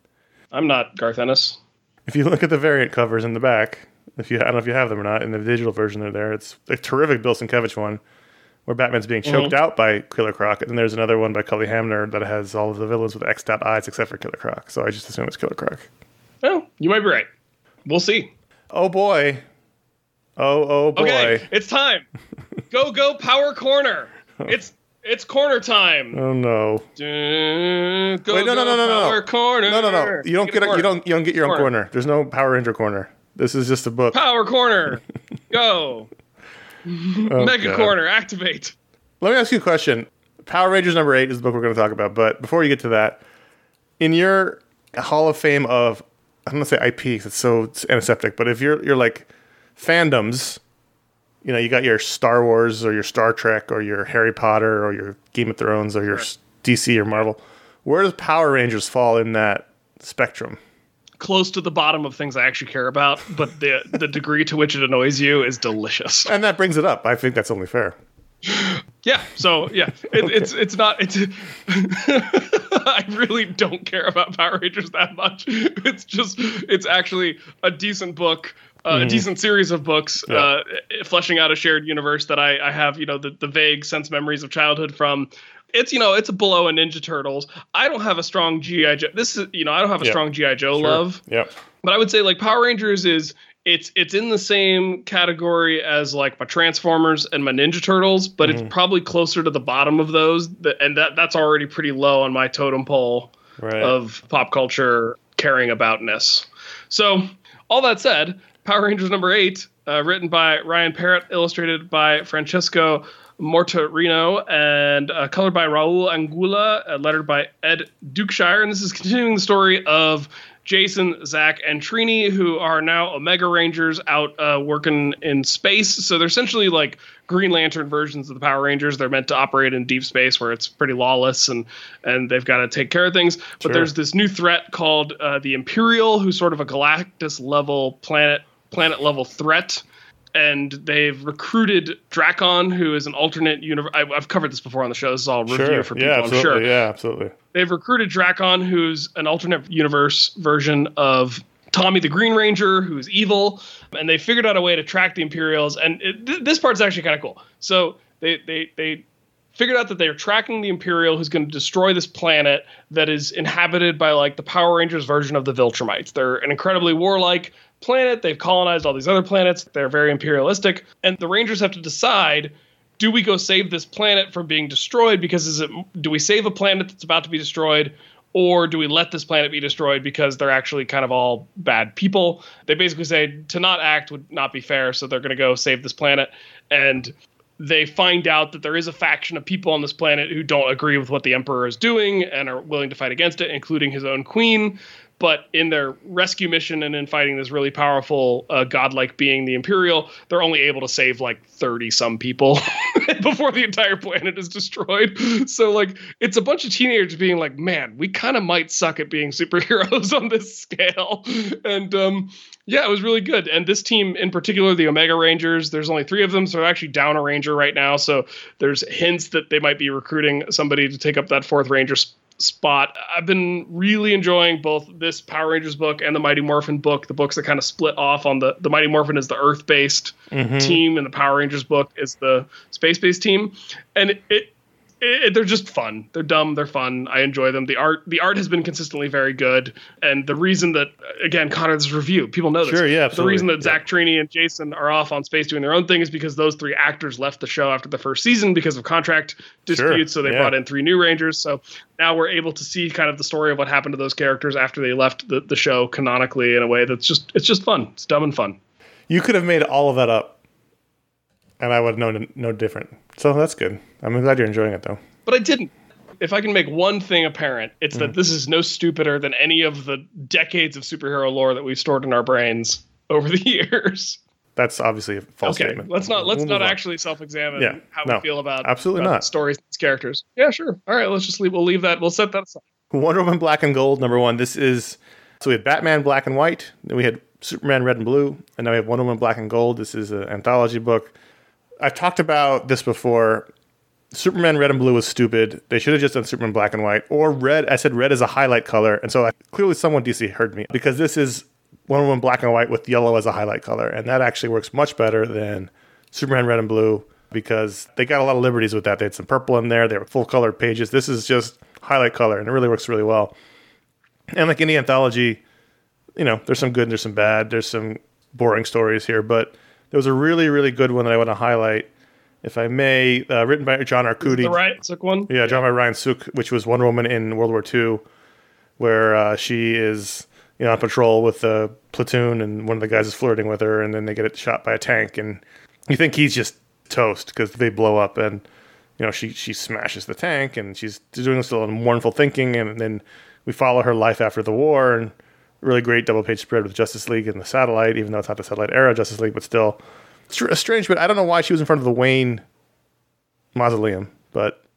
I'm not Garth Ennis. If you look at the variant covers in the back, if you I don't know if you have them or not, in the digital version they're there. It's a terrific Bill Sienkiewicz one where Batman's being choked mm-hmm. out by Killer Croc, and then there's another one by Cully Hamner that has all of the villains with X'd out eyes except for Killer Croc. So I just assume it's Killer Croc. Oh, you might be right. We'll see. Oh boy. Oh oh boy. Okay, it's time. Go go Power Corner. It's It's corner time. Oh no! Uh, go, Wait, no, no, no, no, no, Power no. Corner. No, no, no. You don't get, get a, you don't you don't get your corner. own corner. There's no Power Ranger corner. This is just a book. Power Corner. Go. oh, Mega God. Corner. Activate. Let me ask you a question. Power Rangers number eight is the book we're going to talk about. But before you get to that, in your Hall of Fame of I'm going to say I P because it's so antiseptic, but if you're you're like fandoms. You know, you got your Star Wars or your Star Trek or your Harry Potter or your Game of Thrones or your right. D C or Marvel. Where does Power Rangers fall in that spectrum? Close to the bottom of things I actually care about, but the the degree to which it annoys you is delicious. And that brings it up. I think that's only fair. Yeah. So yeah, it, okay. it's it's not. It's. I really don't care about Power Rangers that much. It's just it's actually a decent book. Uh, mm-hmm. A decent series of books, yeah. uh, fleshing out a shared universe that I, I have, you know, the, the vague sense memories of childhood from. It's, you know, it's a below a Ninja Turtles. I don't have a strong G I Joe. This is, you know, I don't have a yep. strong G I Joe sure. love. Yep. But I would say like Power Rangers is it's it's in the same category as like my Transformers and my Ninja Turtles, but mm-hmm. it's probably closer to the bottom of those. That, and that that's already pretty low on my totem pole right. of pop culture caring aboutness. So all that said. Power Rangers number eight, uh, written by Ryan Parrott, illustrated by Francesco Mortarino, and uh, colored by Raul Angula, uh, lettered by Ed Dukeshire. And this is continuing the story of Jason, Zach, and Trini, who are now Omega Rangers out uh, working in space. So they're essentially like Green Lantern versions of the Power Rangers. They're meant to operate in deep space where it's pretty lawless and and they've got to take care of things. But sure. there's this new threat called uh, the Imperial, who's sort of a Galactus level planet planet level threat. And they've recruited Drakon, who is an alternate universe. I've covered this before on the show. This is all review sure. for people, yeah, I'm sure. Yeah, absolutely. They've recruited Drakon, who's an alternate universe version of Tommy the Green Ranger, who's evil. And they figured out a way to track the Imperials. And it, th- this part's actually kind of cool. So they, they, they figured out that they're tracking the Imperial who's going to destroy this planet that is inhabited by like the Power Rangers version of the Viltrumites. They're an incredibly warlike planet. They've colonized all these other planets. They're very imperialistic. And the Rangers have to decide, do we go save this planet from being destroyed? Because is it, do we save a planet that's about to be destroyed? Or do we let this planet be destroyed because they're actually kind of all bad people? They basically say to not act would not be fair. So they're going to go save this planet. And they find out that there is a faction of people on this planet who don't agree with what the Emperor is doing and are willing to fight against it, including his own queen. But in their rescue mission and in fighting this really powerful, uh, godlike being, the Imperial, they're only able to save like thirty some people before the entire planet is destroyed. So like, it's a bunch of teenagers being like, man, we kind of might suck at being superheroes on this scale. And um, yeah, it was really good. And this team in particular, the Omega Rangers, there's only three of them. So they're actually down a Ranger right now. So there's hints that they might be recruiting somebody to take up that fourth Ranger spot. spot. I've been really enjoying both this Power Rangers book and the Mighty Morphin book, the books that kind of split off on the, the Mighty Morphin is the Earth-based mm-hmm. team, and the Power Rangers book is the space-based team. And it, it, it they're just fun. They're dumb. They're fun. I enjoy them. The art, the art has been consistently very good. And the reason that, again, Connor, this is review. People know this. Sure, yeah, the reason that yeah. Zach Trini and Jason are off on space doing their own thing is because those three actors left the show after the first season because of contract disputes. Sure, so they yeah. brought in three new Rangers. So now we're able to see kind of the story of what happened to those characters after they left the, the show canonically in a way that's just, it's just fun. It's dumb and fun. You could have made all of that up and I would have known no different. So that's good. I'm glad you're enjoying it though. But I didn't. If I can make one thing apparent, it's mm. that this is no stupider than any of the decades of superhero lore that we've stored in our brains over the years. That's obviously a false okay, statement. Let's not let's we'll not actually self-examine yeah, how no, we feel about absolutely about not stories and characters. Yeah, sure. All right, let's just leave. We'll leave that. We'll set that aside. Wonder Woman Black and Gold, number one. This is so we had Batman Black and White, then we had Superman Red and Blue, and now we have Wonder Woman Black and Gold. This is an anthology book. I've talked about this before. Superman Red and Blue was stupid. They should have just done Superman Black and White. Or red. I said red is a highlight color. And so I, clearly someone D C heard me. Because this is Wonder Woman Black and White with yellow as a highlight color. And that actually works much better than Superman Red and Blue. Because they got a lot of liberties with that. They had some purple in there. They were full colored pages. This is just highlight color. And it really works really well. And like any anthology, you know, there's some good and there's some bad. There's some boring stories here. But there was a really, really good one that I want to highlight. If I may, uh, written by John Arcudi. The Ryan Sook one? Yeah, drawn by Ryan Sook, which was Wonder Woman in World War Two, where uh, she is you know on patrol with a platoon, and one of the guys is flirting with her, and then they get shot by a tank, and you think he's just toast because they blow up, and you know she she smashes the tank, and she's doing this little mournful thinking, and then we follow her life after the war, and really great double page spread with Justice League and the Satellite, even though it's not the Satellite era Justice League, but still. It's strange, but I don't know why she was in front of the Wayne mausoleum, but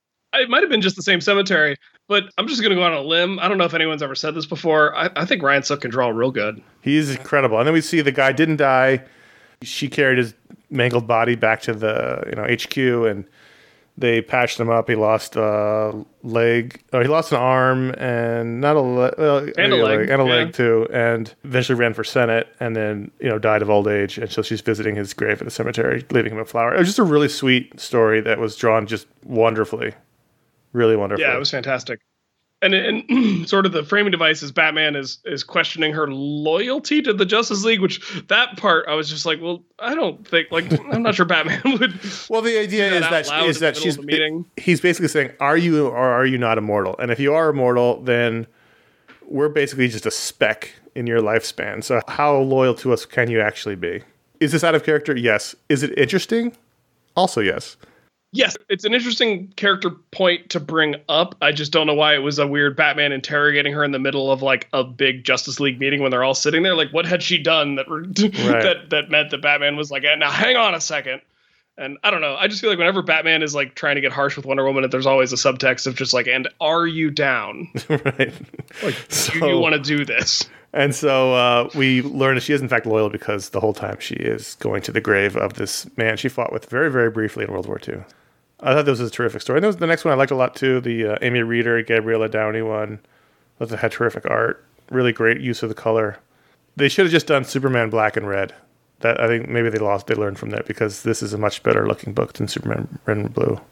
it might have been just the same cemetery, but I'm just going to go on a limb. I don't know if anyone's ever said this before. I, I think Ryan Sook can draw real good. He's incredible. And then we see the guy didn't die. She carried his mangled body back to the you know H Q, and they patched him up. He lost a leg, or he lost an arm, and not a, le- well, and a leg, leg, and a yeah. leg too. And eventually ran for Senate, and then you know died of old age. And so she's visiting his grave at the cemetery, leaving him a flower. It was just a really sweet story that was drawn just wonderfully, really wonderfully. Yeah, it was fantastic. And, and sort of the framing device is Batman is is questioning her loyalty to the Justice League, which that part I was just like, well, I don't think like I'm not sure Batman would. Well, the idea is that, that is that she's it, he's basically saying, are you or are you not immortal? And if you are immortal, then we're basically just a speck in your lifespan. So how loyal to us can you actually be? Is this out of character? Yes. Is it interesting? Also, yes. Yes, it's an interesting character point to bring up. I just don't know why it was a weird Batman interrogating her in the middle of like a big Justice League meeting when they're all sitting there. Like, what had she done that right. that that meant that Batman was like, now hang on a second. And I don't know. I just feel like whenever Batman is like trying to get harsh with Wonder Woman, there's always a subtext of just like, and are you down? Right. Like, so, do you want to do this? And so uh, we learn that she is in fact loyal because the whole time she is going to the grave of this man she fought with very, very briefly in World War Two. I thought this was a terrific story. And was, the next one I liked a lot too, the uh, Amy Reeder, Gabriella Downey one. That had terrific art. Really great use of the color. They should have just done Superman Black and Red. That I think maybe they lost. They learned from that because this is a much better looking book than Superman Red and Blue.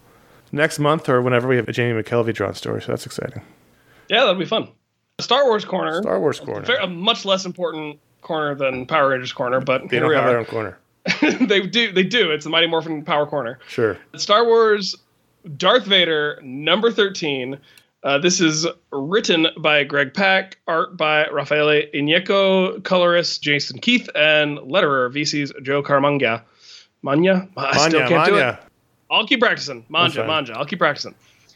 next month or whenever we have a Jamie McKelvey drawn story, so that's exciting. Yeah, that'll be fun. Star Wars Corner. Star Wars Corner. A, a much less important corner than Power Rangers Corner, but they here don't we have are. their own corner. they do. They do. It's the Mighty Morphin Power Corner. Sure. Star Wars Darth Vader number thirteen. Uh, this is written by Greg Pak, art by Raffaele Igneco, colorist Jason Keith, and letterer V C's Joe Caramagna. Manya? I Manya, still can't do Manya. it. I'll keep practicing. Manja, fine. Manja. I'll keep practicing.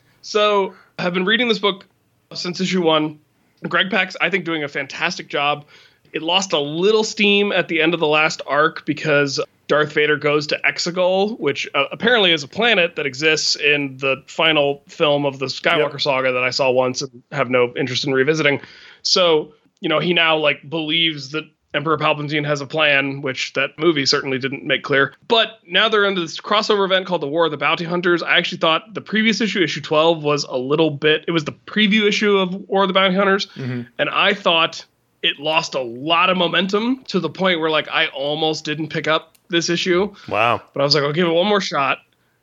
So I've been reading this book since issue one. Greg Pak's, I think, doing a fantastic job. It lost a little steam at the end of the last arc because Darth Vader goes to Exegol, which uh, apparently is a planet that exists in the final film of the Skywalker Yep. saga that I saw once and have no interest in revisiting. So, you know, he now like believes that Emperor Palpatine has a plan, which that movie certainly didn't make clear. But now they're into this crossover event called the War of the Bounty Hunters. I actually thought the previous issue, issue twelve, was a little bit, it was the preview issue of War of the Bounty Hunters. Mm-hmm. And I thought it lost a lot of momentum to the point where like I almost didn't pick up this issue. Wow. But I was like, I'll give it one more shot.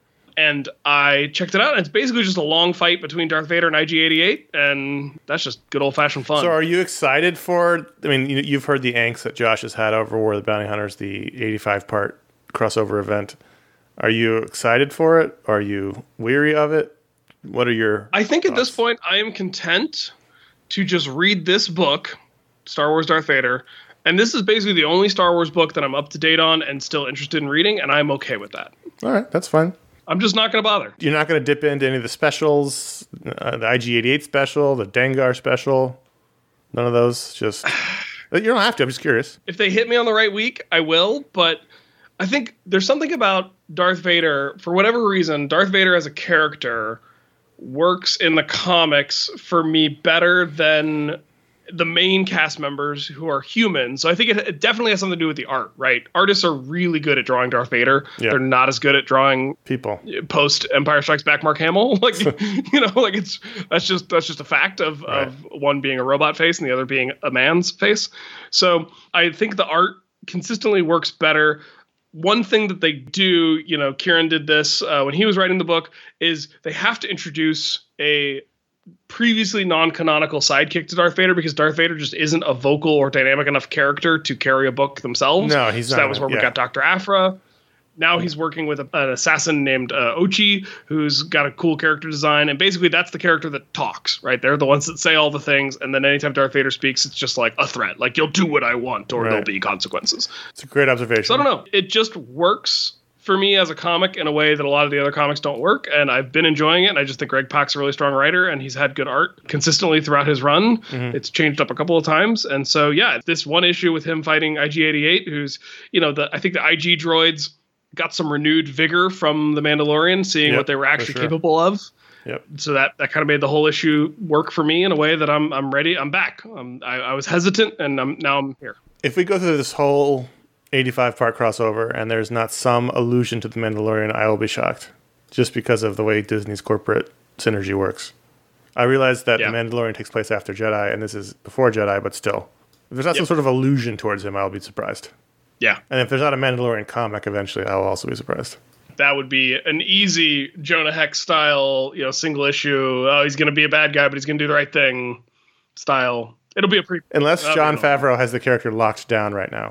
And I checked it out, and it's basically just a long fight between Darth Vader and I G eighty-eight, and that's just good old-fashioned fun. So are you excited for, I mean, you, you've heard the angst that Josh has had over War of the Bounty Hunters, the eighty-five part crossover event. Are you excited for it? Are you weary of it? What are your I think thoughts? at this point, I am content to just read this book, Star Wars Darth Vader, and this is basically the only Star Wars book that I'm up to date on and still interested in reading, and I'm okay with that. All right, that's fine. I'm just not going to bother. You're not going to dip into any of the specials, uh, the I G eighty-eight special, the Dengar special, none of those. Just you don't have to. I'm just curious. If they hit me on the right week, I will. But I think there's something about Darth Vader, for whatever reason, Darth Vader as a character works in the comics for me better than the main cast members who are human. So I think it, it definitely has something to do with the art, right? Artists are really good at drawing Darth Vader. Yeah. They're not as good at drawing People. post Empire Strikes Back Mark Hamill. Like, you know, like it's, that's just, that's just a fact of, Right. of one being a robot face and the other being a man's face. So I think the art consistently works better. One thing that they do, you know, Kieran did this uh, when he was writing the book, is they have to introduce a previously non-canonical sidekick to Darth Vader because Darth Vader just isn't a vocal or dynamic enough character to carry a book themselves. No, he's so not. that was where Yeah. we got Doctor Aphra. Now he's working with a, an assassin named uh, Ochi, who's got a cool character design. And basically that's the character that talks, right? They're the ones that say all the things. And then anytime Darth Vader speaks, it's just like a threat. Like, you'll do what I want or Right. there'll be consequences. It's a great observation. So I don't know. It just works for me as a comic in a way that a lot of the other comics don't work. And I've been enjoying it. And I just think Greg Pak's a really strong writer and he's had good art consistently throughout his run. Mm-hmm. It's changed up a couple of times. And so, yeah, this one issue with him fighting I G eighty-eight, who's, you know, the I think the I G droids got some renewed vigor from the Mandalorian, seeing Yep, what they were actually for sure. capable of. Yep. So that, that kind of made the whole issue work for me in a way that I'm I'm ready. I'm back. Um, I, I was hesitant and I'm, now I'm here. If we go through this whole eighty-five part crossover and there's not some allusion to the Mandalorian, I will be shocked. Just because of the way Disney's corporate synergy works. I realize that Yeah. the Mandalorian takes place after Jedi, and this is before Jedi, but still. If there's not some Yep. sort of allusion towards him, I'll be surprised. Yeah. And if there's not a Mandalorian comic eventually, I will also be surprised. That would be an easy Jonah Hex style, you know, single issue. Oh, he's going to be a bad guy, but he's going to do the right thing style. It'll be a pre. Unless That'll Jon be all. Favreau has the character locked down right now.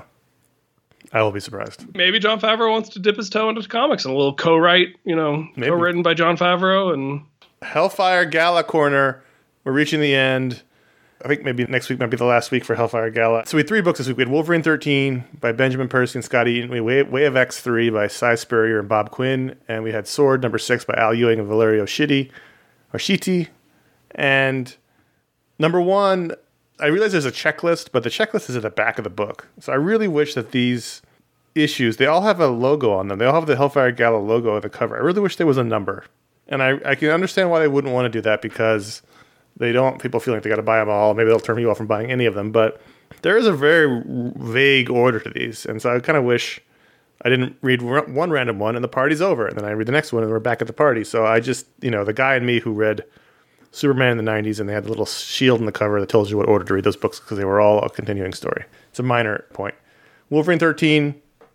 I will be surprised. Maybe Jon Favreau wants to dip his toe into comics and a little co-write, you know, Maybe. co-written by Jon Favreau. And Hellfire Gala Corner. We're reaching the end. I think maybe next week might be the last week for Hellfire Gala. So we had three books this week. We had Wolverine thirteen by Benjamin Percy and Scott Eaton. We had Way, Way of X three by Cy Spurrier and Bob Quinn. And we had Sword number six by Al Ewing and Valerio Schiti. Or Schiti. And number one, I realize there's a checklist, but the checklist is at the back of the book. So I really wish that these issues, they all have a logo on them. They all have the Hellfire Gala logo on the cover. I really wish there was a number. And I, I can understand why they wouldn't want to do that because they don't want people feeling like they got to buy them all. Maybe they'll turn you off from buying any of them. But there is a very vague order to these. And so I kind of wish I didn't read one random one and the party's over. And then I read the next one and we're back at the party. So I just, you know, the guy in me who read Superman in the nineties and they had the little shield in the cover that tells you what order to read those books because they were all a continuing story. It's a minor point. Wolverine thirteen,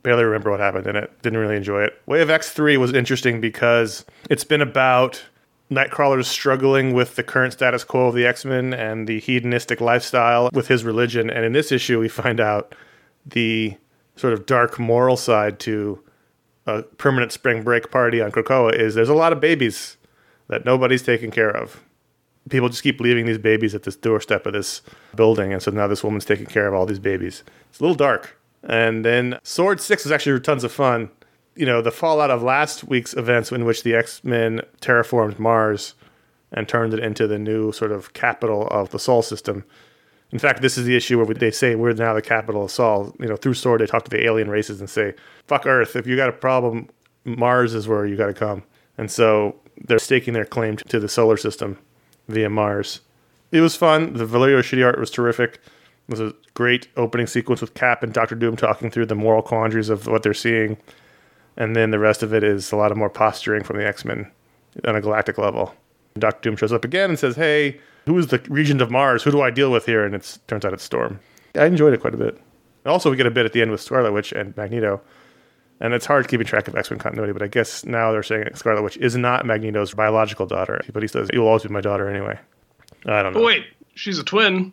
barely remember what happened in it. Didn't really enjoy it. Way of X three was interesting because it's been about Nightcrawler's struggling with the current status quo of the X-Men and the hedonistic lifestyle with his religion. And in this issue, we find out the sort of dark moral side to a permanent spring break party on Krakoa is there's a lot of babies that nobody's taking care of. People just keep leaving these babies at this doorstep of this building, and so now this woman's taking care of all these babies. It's a little dark. And then Sword six is actually tons of fun. You know, the fallout of last week's events in which the X-Men terraformed Mars and turned it into the new sort of capital of the Sol system. In fact, this is the issue where they say we're now the capital of Sol. You know, through Sword, they talk to the alien races and say, fuck Earth. If you got a problem, Mars is where you got to come. And so they're staking their claim to the solar system via Mars. It was fun. The Valerio Schiti art was terrific. It was a great opening sequence with Cap and Doctor Doom talking through the moral quandaries of what they're seeing. And then the rest of it is a lot of more posturing from the X-Men on a galactic level. Doctor Doom shows up again and says, hey, who is the regent of Mars? Who do I deal with here? And it turns out it's Storm. I enjoyed it quite a bit. Also, we get a bit at the end with Scarlet Witch and Magneto. And it's hard keeping track of X-Men continuity, but I guess now they're saying Scarlet Witch is not Magneto's biological daughter. But he says, you'll always be my daughter anyway. I don't know. But wait, she's a twin.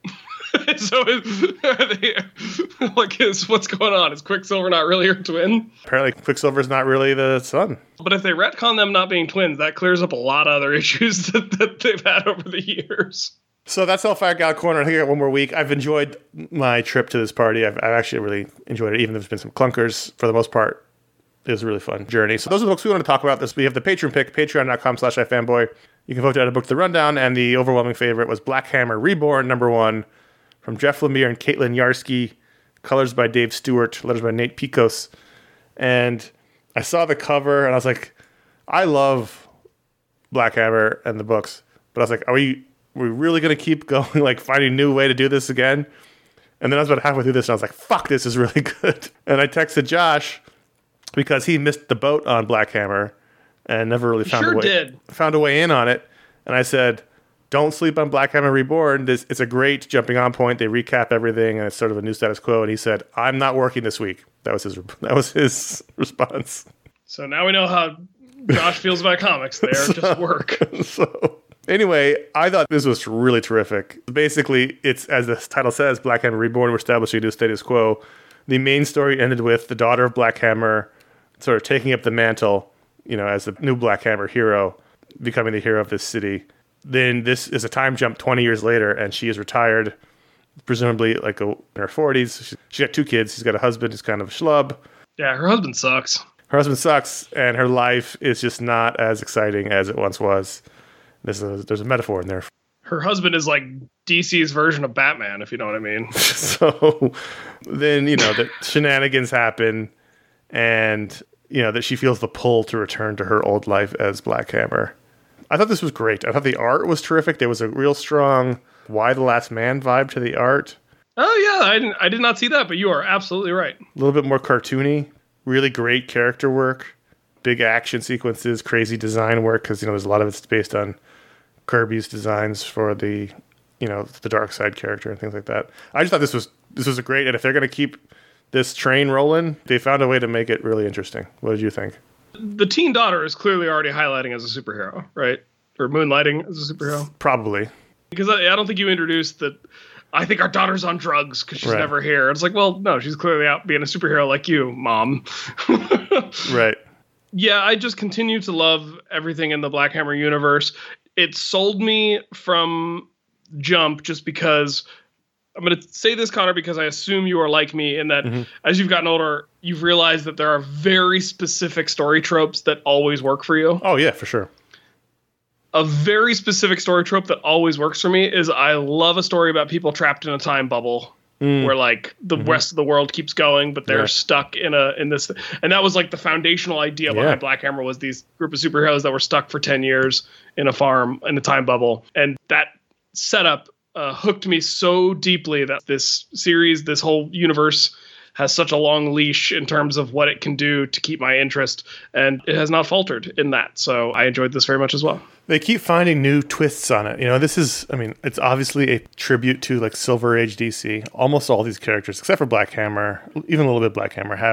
So is, are they, like, is, what's going on? Is Quicksilver not really her twin? Apparently Quicksilver's not really the son. But if they retcon them not being twins, that clears up a lot of other issues that, that they've had over the years. So that's Hellfire Gal Corner. I think I got one more week. I've enjoyed my trip to this party. I've, I've actually really enjoyed it, even though there's been some clunkers. For the most part, it was a really fun journey. So those are the books we want to talk about. This We have the Patreon pick, patreon.com slash ifanboy. You can vote out a book to the rundown, and the overwhelming favorite was Black Hammer Reborn, number one, from Jeff Lemire and Caitlin Yarsky, colors by Dave Stewart, letters by Nate Picos. And I saw the cover, and I was like, I love Black Hammer and the books. But I was like, are we, are we really going to keep going, like finding a new way to do this again? And then I was about halfway through this, and I was like, fuck, this is really good. And I texted Josh, because he missed the boat on Black Hammer and never really found, sure a, way, did. found a way in on it. And I said, don't sleep on Black Hammer Reborn. This, it's a great jumping on point. They recap everything, and it's sort of a new status quo. And he said, I'm not working this week. That was his that was his response. So now we know how Josh feels about comics. They're so, just work. So anyway, I thought this was really terrific. Basically, it's, as the title says, Black Hammer Reborn, we're establishing a new status quo. The main story ended with the daughter of Black Hammer sort of taking up the mantle, you know, as the new Black Hammer hero, becoming the hero of this city. Then this is a time jump twenty years later, and she is retired, presumably like a, in her forties. She, she got two kids. She's got a husband who's kind of a schlub. Yeah, her husband sucks. Her husband sucks, and her life is just not as exciting as it once was. There's a, there's a metaphor in there. Her husband is like D C's version of Batman, if you know what I mean. So then, you know, the shenanigans happen, and, you know, that she feels the pull to return to her old life as Black Hammer. I thought this was great. I thought the art was terrific. There was a real strong Why the Last Man vibe to the art. Oh, yeah. I didn't, I did not see that, but you are absolutely right. A little bit more cartoony. Really great character work. Big action sequences. Crazy design work, because, you know, there's a lot of it's based on Kirby's designs for the, you know, the Darkseid character and things like that. I just thought this was this was a great, and if they're going to keep this train rolling, they found a way to make it really interesting. What did you think? The teen daughter is clearly already highlighting as a superhero, right? Or moonlighting as a superhero. Probably. Because I, I don't think you introduced that. I think our daughter's on drugs because she's right. never here. It's like, well, no, she's clearly out being a superhero like you, Mom. Right. Yeah, I just continue to love everything in the Black Hammer universe. It sold me from jump just because I'm going to say this, Connor, because I assume you are like me in that mm-hmm. as you've gotten older, you've realized that there are very specific story tropes that always work for you. Oh, yeah, for sure. A very specific story trope that always works for me is I love a story about people trapped in a time bubble mm. where like the mm-hmm. rest of the world keeps going, but they're yeah. stuck in a in this. And that was like the foundational idea yeah. behind Black Hammer was these group of superheroes that were stuck for ten years in a farm in a time bubble. And that setup Uh, hooked me so deeply that this series, this whole universe has such a long leash in terms of what it can do to keep my interest. And it has not faltered in that. So I enjoyed this very much as well. They keep finding new twists on it. You know, this is, I mean, it's obviously a tribute to like Silver Age D C. Almost all these characters, except for Black Hammer, even a little bit Black Hammer, have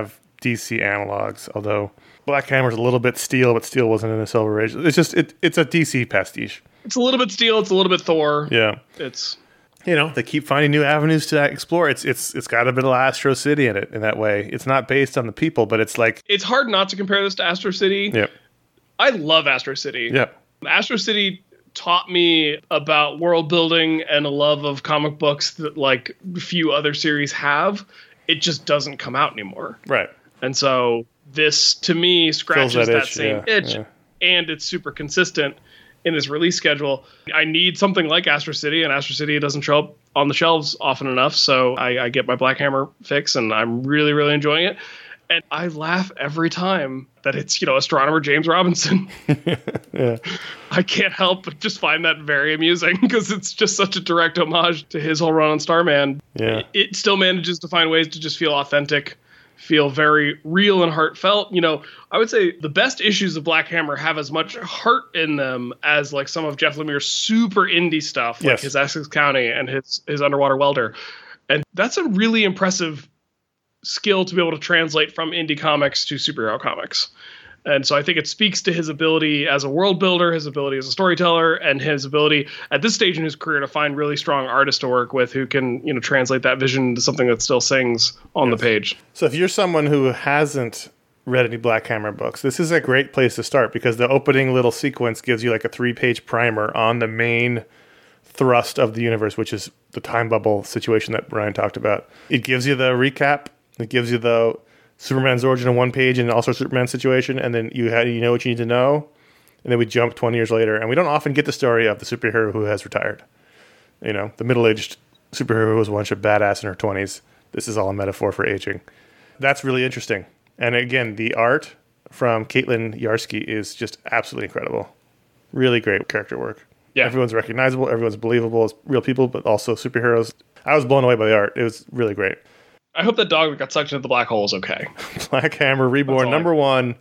D C analogs, although Black Hammer's a little bit Steel, but Steel wasn't in the Silver Age. It's just, it, it's a D C pastiche. It's a little bit Steel, it's a little bit Thor. Yeah. It's... You know, they keep finding new avenues to explore. It's it's it's got a bit of Astro City in it in that way. It's not based on the people, but it's like... It's hard not to compare this to Astro City. Yep. I love Astro City. Yep. Astro City taught me about world building and a love of comic books that like few other series have. It just doesn't come out anymore. Right. And so this, to me, scratches that, that that itch, same yeah, itch, yeah. and it's super consistent in this release schedule. I need something like Astro City, and Astro City doesn't show up on the shelves often enough, so I, I get my Black Hammer fix, and I'm really, really enjoying it. And I laugh every time that it's, you know, astronomer James Robinson. Yeah. I can't help but just find that very amusing because it's just such a direct homage to his whole run on Starman. Yeah. It, it still manages to find ways to just feel authentic, feel very real and heartfelt. You know, I would say the best issues of Black Hammer have as much heart in them as like some of Jeff Lemire's super indie stuff, like Yes. his Essex County and his, his Underwater Welder. And that's a really impressive skill to be able to translate from indie comics to superhero comics. And so I think it speaks to his ability as a world builder, his ability as a storyteller, and his ability at this stage in his career to find really strong artists to work with who can, you know, translate that vision into something that still sings on Yes. the page. So if you're someone who hasn't read any Black Hammer books, this is a great place to start because the opening little sequence gives you like a three-page primer on the main thrust of the universe, which is the time bubble situation that Brian talked about. It gives you the recap. It gives you the Superman's origin in one page and also Superman's situation, and then you had you know what you need to know, and then we jump twenty years later, and we don't often get the story of the superhero who has retired. You know, the middle-aged superhero who was once a badass in her twenties. This is all a metaphor for aging. That's really interesting. And again, the art from Caitlin Yarsky is just absolutely incredible. Really great character work. Yeah. Everyone's recognizable, everyone's believable as real people, but also superheroes. I was blown away by the art. It was really great. I hope that dog that got sucked into the black hole is okay. Black Hammer Reborn, all number I- one.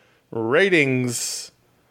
Ratings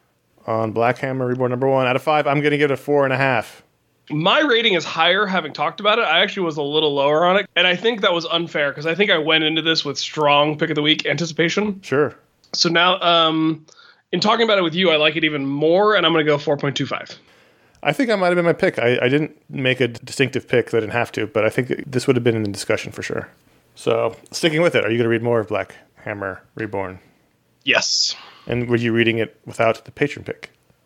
on Black Hammer Reborn, number one. Out of five, I'm going to give it a four and a half. My rating is higher, having talked about it. I actually was a little lower on it, and I think that was unfair because I think I went into this with strong pick of the week anticipation. Sure. So now, um, in talking about it with you, I like it even more, and I'm going to go four point two five. I think I might have been my pick. I, I didn't make a distinctive pick because I didn't have to, but I think this would have been in the discussion for sure. So, sticking with it, are you going to read more of Black Hammer Reborn? Yes. And were you reading it without the patron pick?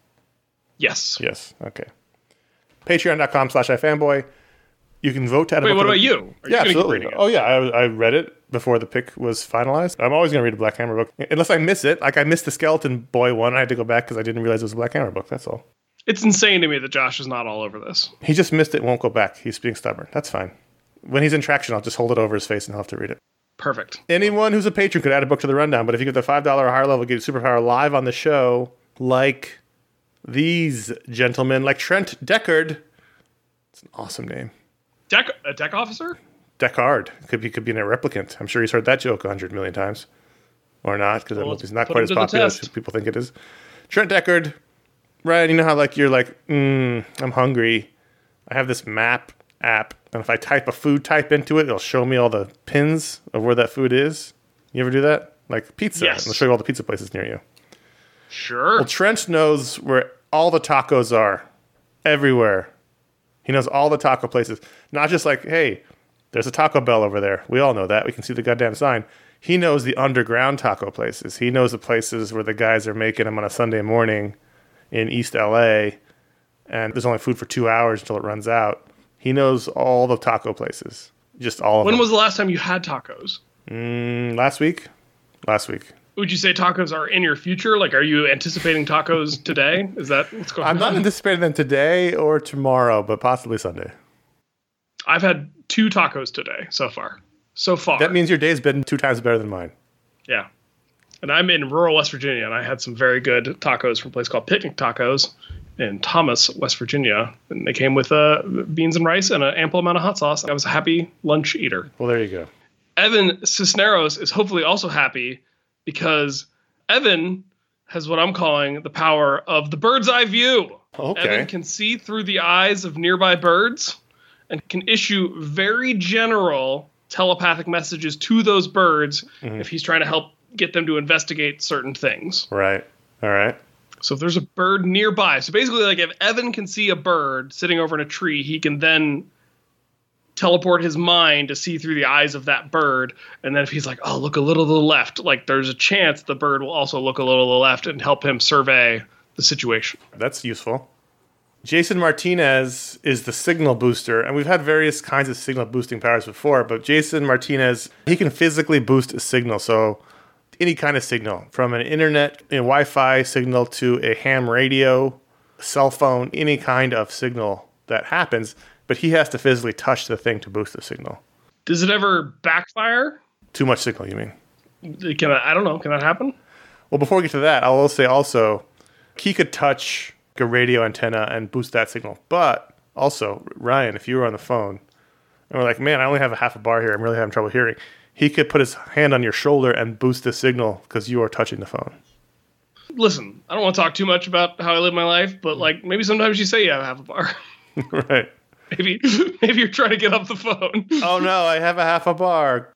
Yes. Yes. Okay. Patreon.com slash iFanboy. You can vote to add a Wait, book what to the- about you? Are Yeah, you gonna keep absolutely. reading it? Oh, yeah. I, I read it before the pick was finalized. I'm always going to read a Black Hammer book. Unless I miss it. Like, I missed the Skeleton Boy one. I had to go back because I didn't realize it was a Black Hammer book. That's all. It's insane to me that Josh is not all over this. He just missed it and won't go back. He's being stubborn. That's fine. When he's in traction, I'll just hold it over his face and he'll have to read it. Perfect. Anyone who's a patron could add a book to the rundown, but if you get the five dollars or higher level, get Superpower live on the show, like these gentlemen, like Trent Deckard. It's an awesome name. Deck, a deck officer? Deckard. Could be, could be a replicant. I'm sure he's heard that joke a hundred million times. Or not, because that Well, movie's not put quite him as to the popular test. as people think it is. Trent Deckard. Ryan, you know how like you're like, mm, I'm hungry. I have this map app, and if I type a food type into it, it'll show me all the pins of where that food is. You ever do that? Like pizza. Yes. It'll show you all the pizza places near you. Sure. Well, Trent knows where all the tacos are. Everywhere. He knows all the taco places. Not just like, hey, there's a Taco Bell over there. We all know that. We can see the goddamn sign. He knows the underground taco places. He knows the places where the guys are making them on a Sunday morning in East L A, and there's only food for two hours until it runs out. He knows all the taco places. Just all of When them. was the last time you had tacos? Mm, last week? Last week. Would you say tacos are in your future? Like, are you anticipating tacos today? Is that what's going I'm on? not anticipating them today or tomorrow, but possibly Sunday. I've had two tacos today so far. So far. That means your day's been two times better than mine. Yeah. And I'm in rural West Virginia, and I had some very good tacos from a place called Picnic Tacos in Thomas, West Virginia. And they came with uh, beans and rice and an ample amount of hot sauce. I was a happy lunch eater. Well, there you go. Evan Cisneros is hopefully also happy because Evan has what I'm calling the power of the bird's eye view. Okay. Evan can see through the eyes of nearby birds and can issue very general telepathic messages to those birds mm-hmm. if he's trying to help get them to investigate certain things. Right. All right. So if there's a bird nearby, so basically like if Evan can see a bird sitting over in a tree, he can then teleport his mind to see through the eyes of that bird. And then if he's like, oh, look a little to the left, like there's a chance the bird will also look a little to the left and help him survey the situation. That's useful. Jason Martinez is the signal booster, and we've had various kinds of signal boosting powers before, but Jason Martinez, he can physically boost a signal. So any kind of signal, from an internet and Wi-Fi signal to a ham radio, cell phone, any kind of signal that happens, but he has to physically touch the thing to boost the signal. Does it ever backfire? Too much signal, you mean? Can I, I don't know. Can that happen? Well, before we get to that, I will say also, he could touch a radio antenna and boost that signal. But also, Ryan, if you were on the phone and we're like, man, I only have a half a bar here, I'm really having trouble hearing, he could put his hand on your shoulder and boost the signal because you are touching the phone. Listen, I don't want to talk too much about how I live my life, but like maybe sometimes you say you have a half a bar. Right. Maybe maybe you're trying to get off the phone. Oh no, I have a half a bar.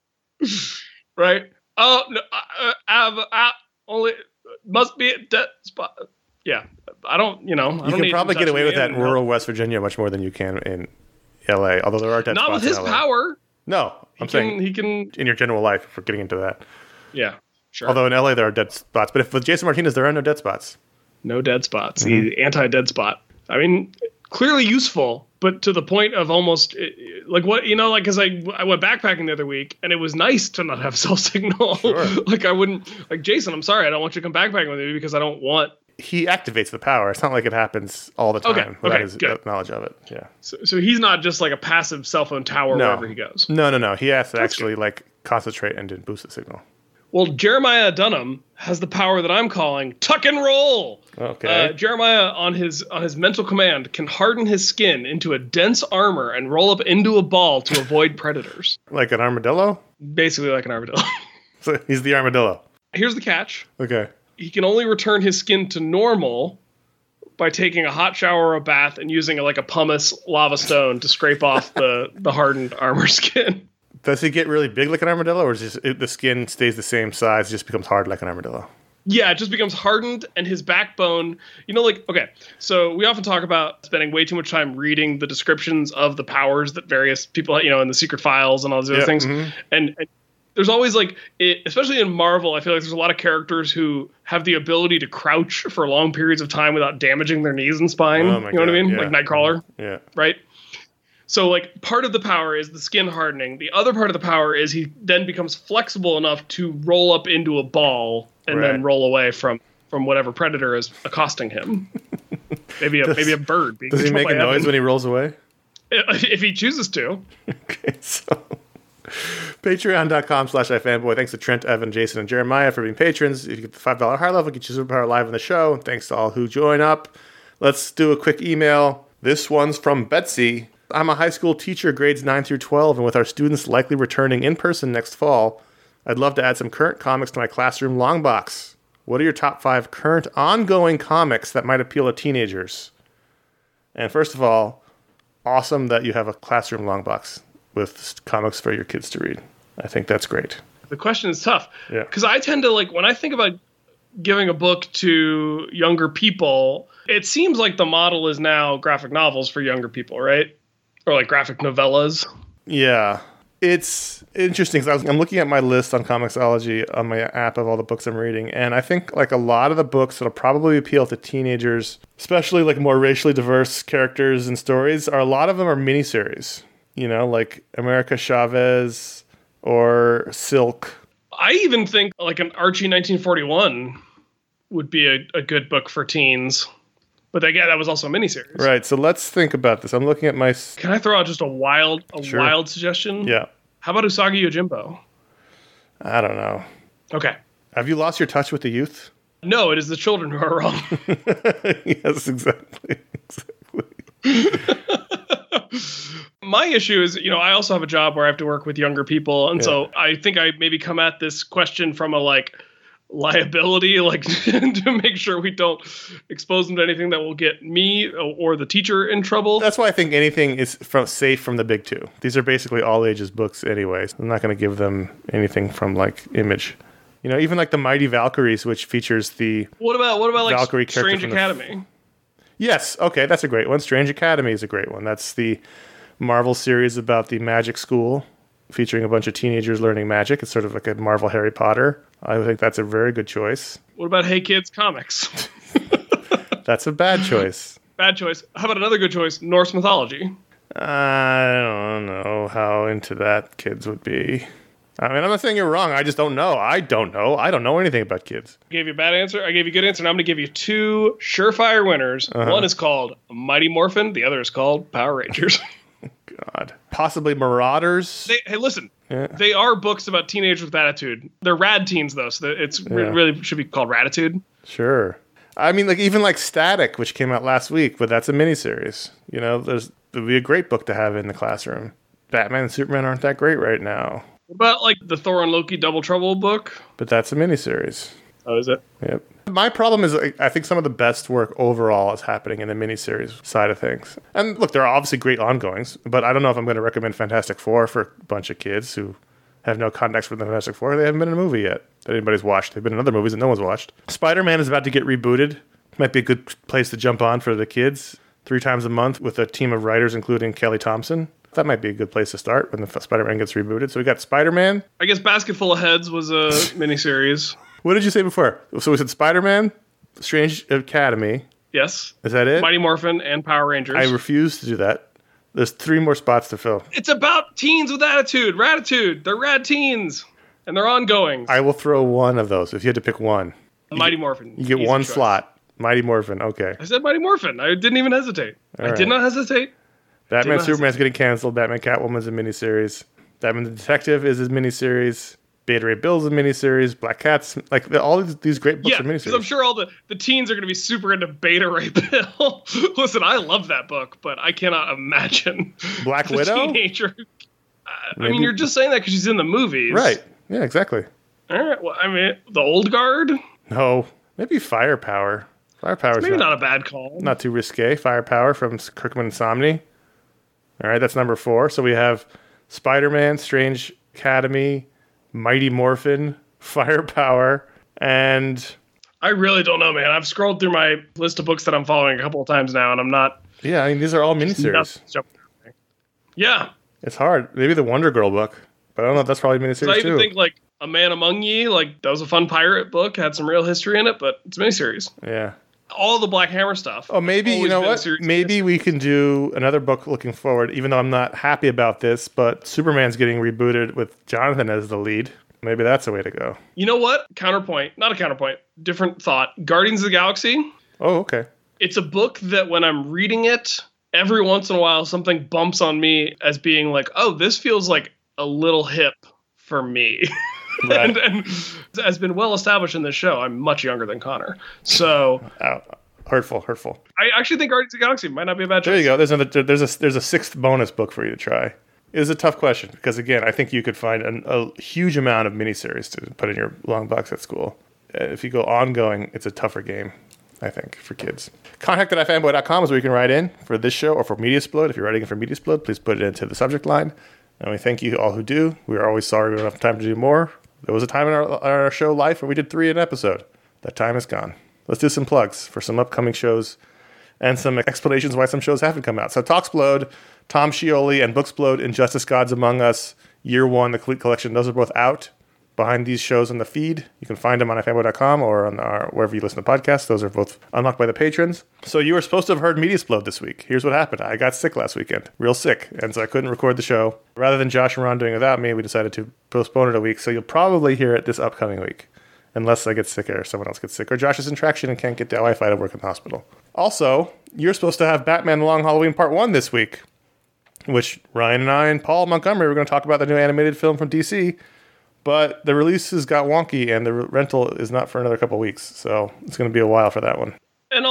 Right? Oh no, I, I have I only must be at dead spot. Yeah, I don't. You know, I you don't can probably get away with that in rural no. West Virginia much more than you can in L A. Although there are dead Not spots with his in L A. power. No, I'm he saying can, he can in your general life. If we're getting into that. Yeah, sure. Although in L A there are dead spots, but if with Jason Martinez there are no dead spots. No dead spots. Mm-hmm. The anti-dead spot. I mean, clearly useful, but to the point of almost like what you know, like because I I went backpacking the other week and it was nice to not have cell signal. Sure. Like I wouldn't like Jason. I'm sorry, I don't want you to come backpacking with me because I don't want. He activates the power. It's not like it happens all the time okay, without okay, his good. knowledge of it. Yeah. So, so he's not just like a passive cell phone tower no. wherever he goes. No, no, no. He has to That's actually good. like concentrate and then boost the signal. Well, Jeremiah Dunham has the power that I'm calling tuck and roll. Okay. Uh, Jeremiah, on his on his mental command, can harden his skin into a dense armor and roll up into a ball to avoid predators. Like an armadillo? Basically like an armadillo. So he's the armadillo. Here's the catch. Okay. He can only return his skin to normal by taking a hot shower or a bath and using like a pumice lava stone to scrape off the, the hardened armor skin. Does he get really big like an armadillo, or is just, it, the skin stays the same size, just becomes hard like an armadillo? Yeah, it just becomes hardened, and his backbone, you know, like, okay, so we often talk about spending way too much time reading the descriptions of the powers that various people, you know, in the secret files and all those other yeah, things. Mm-hmm. And, and there's always like, it, especially in Marvel, I feel like there's a lot of characters who have the ability to crouch for long periods of time without damaging their knees and spine. Oh you know God, what I mean? yeah. Like Nightcrawler. Yeah. Right? So, like, part of the power is the skin hardening. The other part of the power is he then becomes flexible enough to roll up into a ball and right. then roll away from, from whatever predator is accosting him. maybe a does, maybe a bird. Being does he make a noise heaven. when he rolls away? If he chooses to. Okay, so patreon.com slash ifanboy. Thanks to Trent, Evan, Jason, and Jeremiah for being patrons. If you get the five dollars higher level, get your superpower live on the show. Thanks to all who join up. Let's do a quick email. This one's from Betsy. I'm a high school teacher, grades nine through twelve, and with our students likely returning in person next fall, I'd love to add some current comics to my classroom long box. What are your top five current ongoing comics that might appeal to teenagers? And first of all, awesome that you have a classroom long box with comics for your kids to read. I think that's great. The question is tough. Yeah. Because I tend to, like, when I think about giving a book to younger people, it seems like the model is now graphic novels for younger people, right? Or like graphic novellas. Yeah. It's interesting because I'm looking at my list on Comixology on my app of all the books I'm reading, and I think like a lot of the books that'll probably appeal to teenagers, especially like more racially diverse characters and stories, are a lot of them are miniseries. You know, like America Chavez or Silk. I even think like an Archie nineteen forty-one would be a, a good book for teens. But again, that was also a miniseries. Right, so let's think about this. I'm looking at my... Can I throw out just a wild a Sure. wild suggestion? Yeah. How about Usagi Yojimbo? I don't know. Okay. Have you lost your touch with the youth? No, it is the children who are wrong. Yes, exactly. Exactly. My issue is, you know, I also have a job where I have to work with younger people. And Yeah. so I think I maybe come at this question from a like, liability, like to make sure we don't expose them to anything that will get me or the teacher in trouble. That's why I think anything is from, safe from the big two. These are basically all ages books anyways. I'm not going to give them anything from like Image. You know, even like the Mighty Valkyries, which features the What about what about like Valkyrie character Strange from the- Academy? Yes, okay, that's a great one. Strange Academy is a great one. That's the Marvel series about the magic school featuring a bunch of teenagers learning magic. It's sort of like a Marvel Harry Potter. I think that's a very good choice. What about Hey Kids comics? That's a bad choice. Bad choice. How about another good choice? Norse mythology. I don't know how into that kids would be. I mean, I'm not saying you're wrong. I just don't know. I don't know. I don't know anything about kids. I gave you a bad answer. I gave you a good answer. And I'm going to give you two surefire winners. Uh-huh. One is called Mighty Morphin. The other is called Power Rangers. God. Possibly Marauders. they, hey, listen. Yeah. They are books about teenagers with attitude. They're rad teens, though, so that it's re- Yeah. really should be called Ratitude. Sure. I mean, like even like Static, which came out last week, but that's a miniseries. You know, there's it would be a great book to have in the classroom. Batman and Superman aren't that great right now, What about like the Thor and Loki Double Trouble book? but that's a miniseries. Oh, is it? Yep. My problem is like, I think some of the best work overall is happening in the miniseries side of things. And look, there are obviously great ongoings, but I don't know if I'm going to recommend Fantastic Four for a bunch of kids who have no context for the Fantastic Four. They haven't been in a movie yet that anybody's watched. They've been in other movies that no one's watched. Spider-Man is about to get rebooted. Might be a good place to jump on for the kids. Three times a month with a team of writers, including Kelly Thompson. That might be a good place to start when the Spider-Man gets rebooted. So we got Spider-Man. I guess Basket Full of Heads was a miniseries. What did you say before? So we said Spider-Man, Strange Academy. Yes. Is that it? Mighty Morphin and Power Rangers. I refuse to do that. There's three more spots to fill. It's about teens with attitude. Ratitude. They're rad teens. And they're ongoing. I will throw one of those if you had to pick one. Mighty Morphin. You get Easy one choice. slot. Mighty Morphin. Okay. I said Mighty Morphin. I didn't even hesitate. All I right. did not hesitate. Batman not Superman's getting canceled. Batman Catwoman's a miniseries. Batman the Detective is a miniseries. Beta Ray Bill's a miniseries. Black Cat's like the, all these, these great books Yeah, are because miniseries. I'm sure all the, the teens are going to be super into Beta Ray Bill. Listen, I love that book, but I cannot imagine Black a Widow? teenager. Uh, I Maybe- mean, you're just saying that because she's in the movies. Right. Yeah, exactly. All right. Well, I mean, the Old Guard, No. Maybe Firepower. Firepower's maybe not, not a bad call. not too risque. Firepower from Kirkman and Somni. All right, that's number four. So we have Spider-Man, Strange Academy, Mighty Morphin, Firepower, and I really don't know, man. I've scrolled through my list of books that I'm following a couple of times now, and I'm not. yeah, I mean these are all miniseries. nothing's jumping out at me. Yeah. It's hard. Maybe the Wonder Girl book, but I don't know if that's probably a So miniseries I even too. think like A Man Among Ye, like that was a fun pirate book, had some real history in it, but it's a miniseries. Yeah. All the Black Hammer stuff. Oh, maybe, you always know been a what? series of Maybe we can do another book looking forward, even though I'm not happy about this, but Superman's getting rebooted with Jonathan as the lead. Maybe that's the way to go. You know what? Counterpoint. Not a counterpoint. Different thought. Guardians of the Galaxy. Oh, okay. It's a book that when I'm reading it, every once in a while something bumps on me as being like, oh, this feels like a little hip for me. Right. and, and has been well established in this show. I'm much younger than Connor. So Oh, hurtful, hurtful. I actually think Guardians of the Galaxy might not be a bad choice. There you go. There's another. There's a there's a sixth bonus book for you to try. It is a tough question because again, I think you could find an, a huge amount of miniseries to put in your long box at school. Uh, If you go ongoing, it's a tougher game, I think, for kids. Contact at fanboy dot com is where you can write in for this show or for Mediasplode. If you're writing in for Mediasplode, please put it into the subject line. And we thank you all who do. We are always sorry we don't have time to do more. There was a time in our, our show life where we did three in an episode. That time is gone. Let's do some plugs for some upcoming shows and some explanations why some shows haven't come out. So Talksplode, Tom Scioli, and Booksplode, Injustice Gods Among Us, Year One, the Complete Collection. Those are both out behind these shows on the feed. You can find them on fanboy dot com or on our, wherever you listen to podcasts. Those are both unlocked by the patrons. So you were supposed to have heard Mediasplode this week. Here's what happened. I got sick last weekend. Real sick. And so I couldn't record the show. Rather than Josh and Ron doing it without me, we decided to postpone it a week. So you'll probably hear it this upcoming week. Unless I get sick or someone else gets sick. Or Josh is in traction and can't get the Wi-Fi to work in the hospital. Also, you're supposed to have Batman The Long Halloween Part one this week. Which Ryan and I and Paul Montgomery were going to talk about the new animated film from D C. But the releases got wonky and the rental is not for another couple weeks. So it's going to be a while for that one. And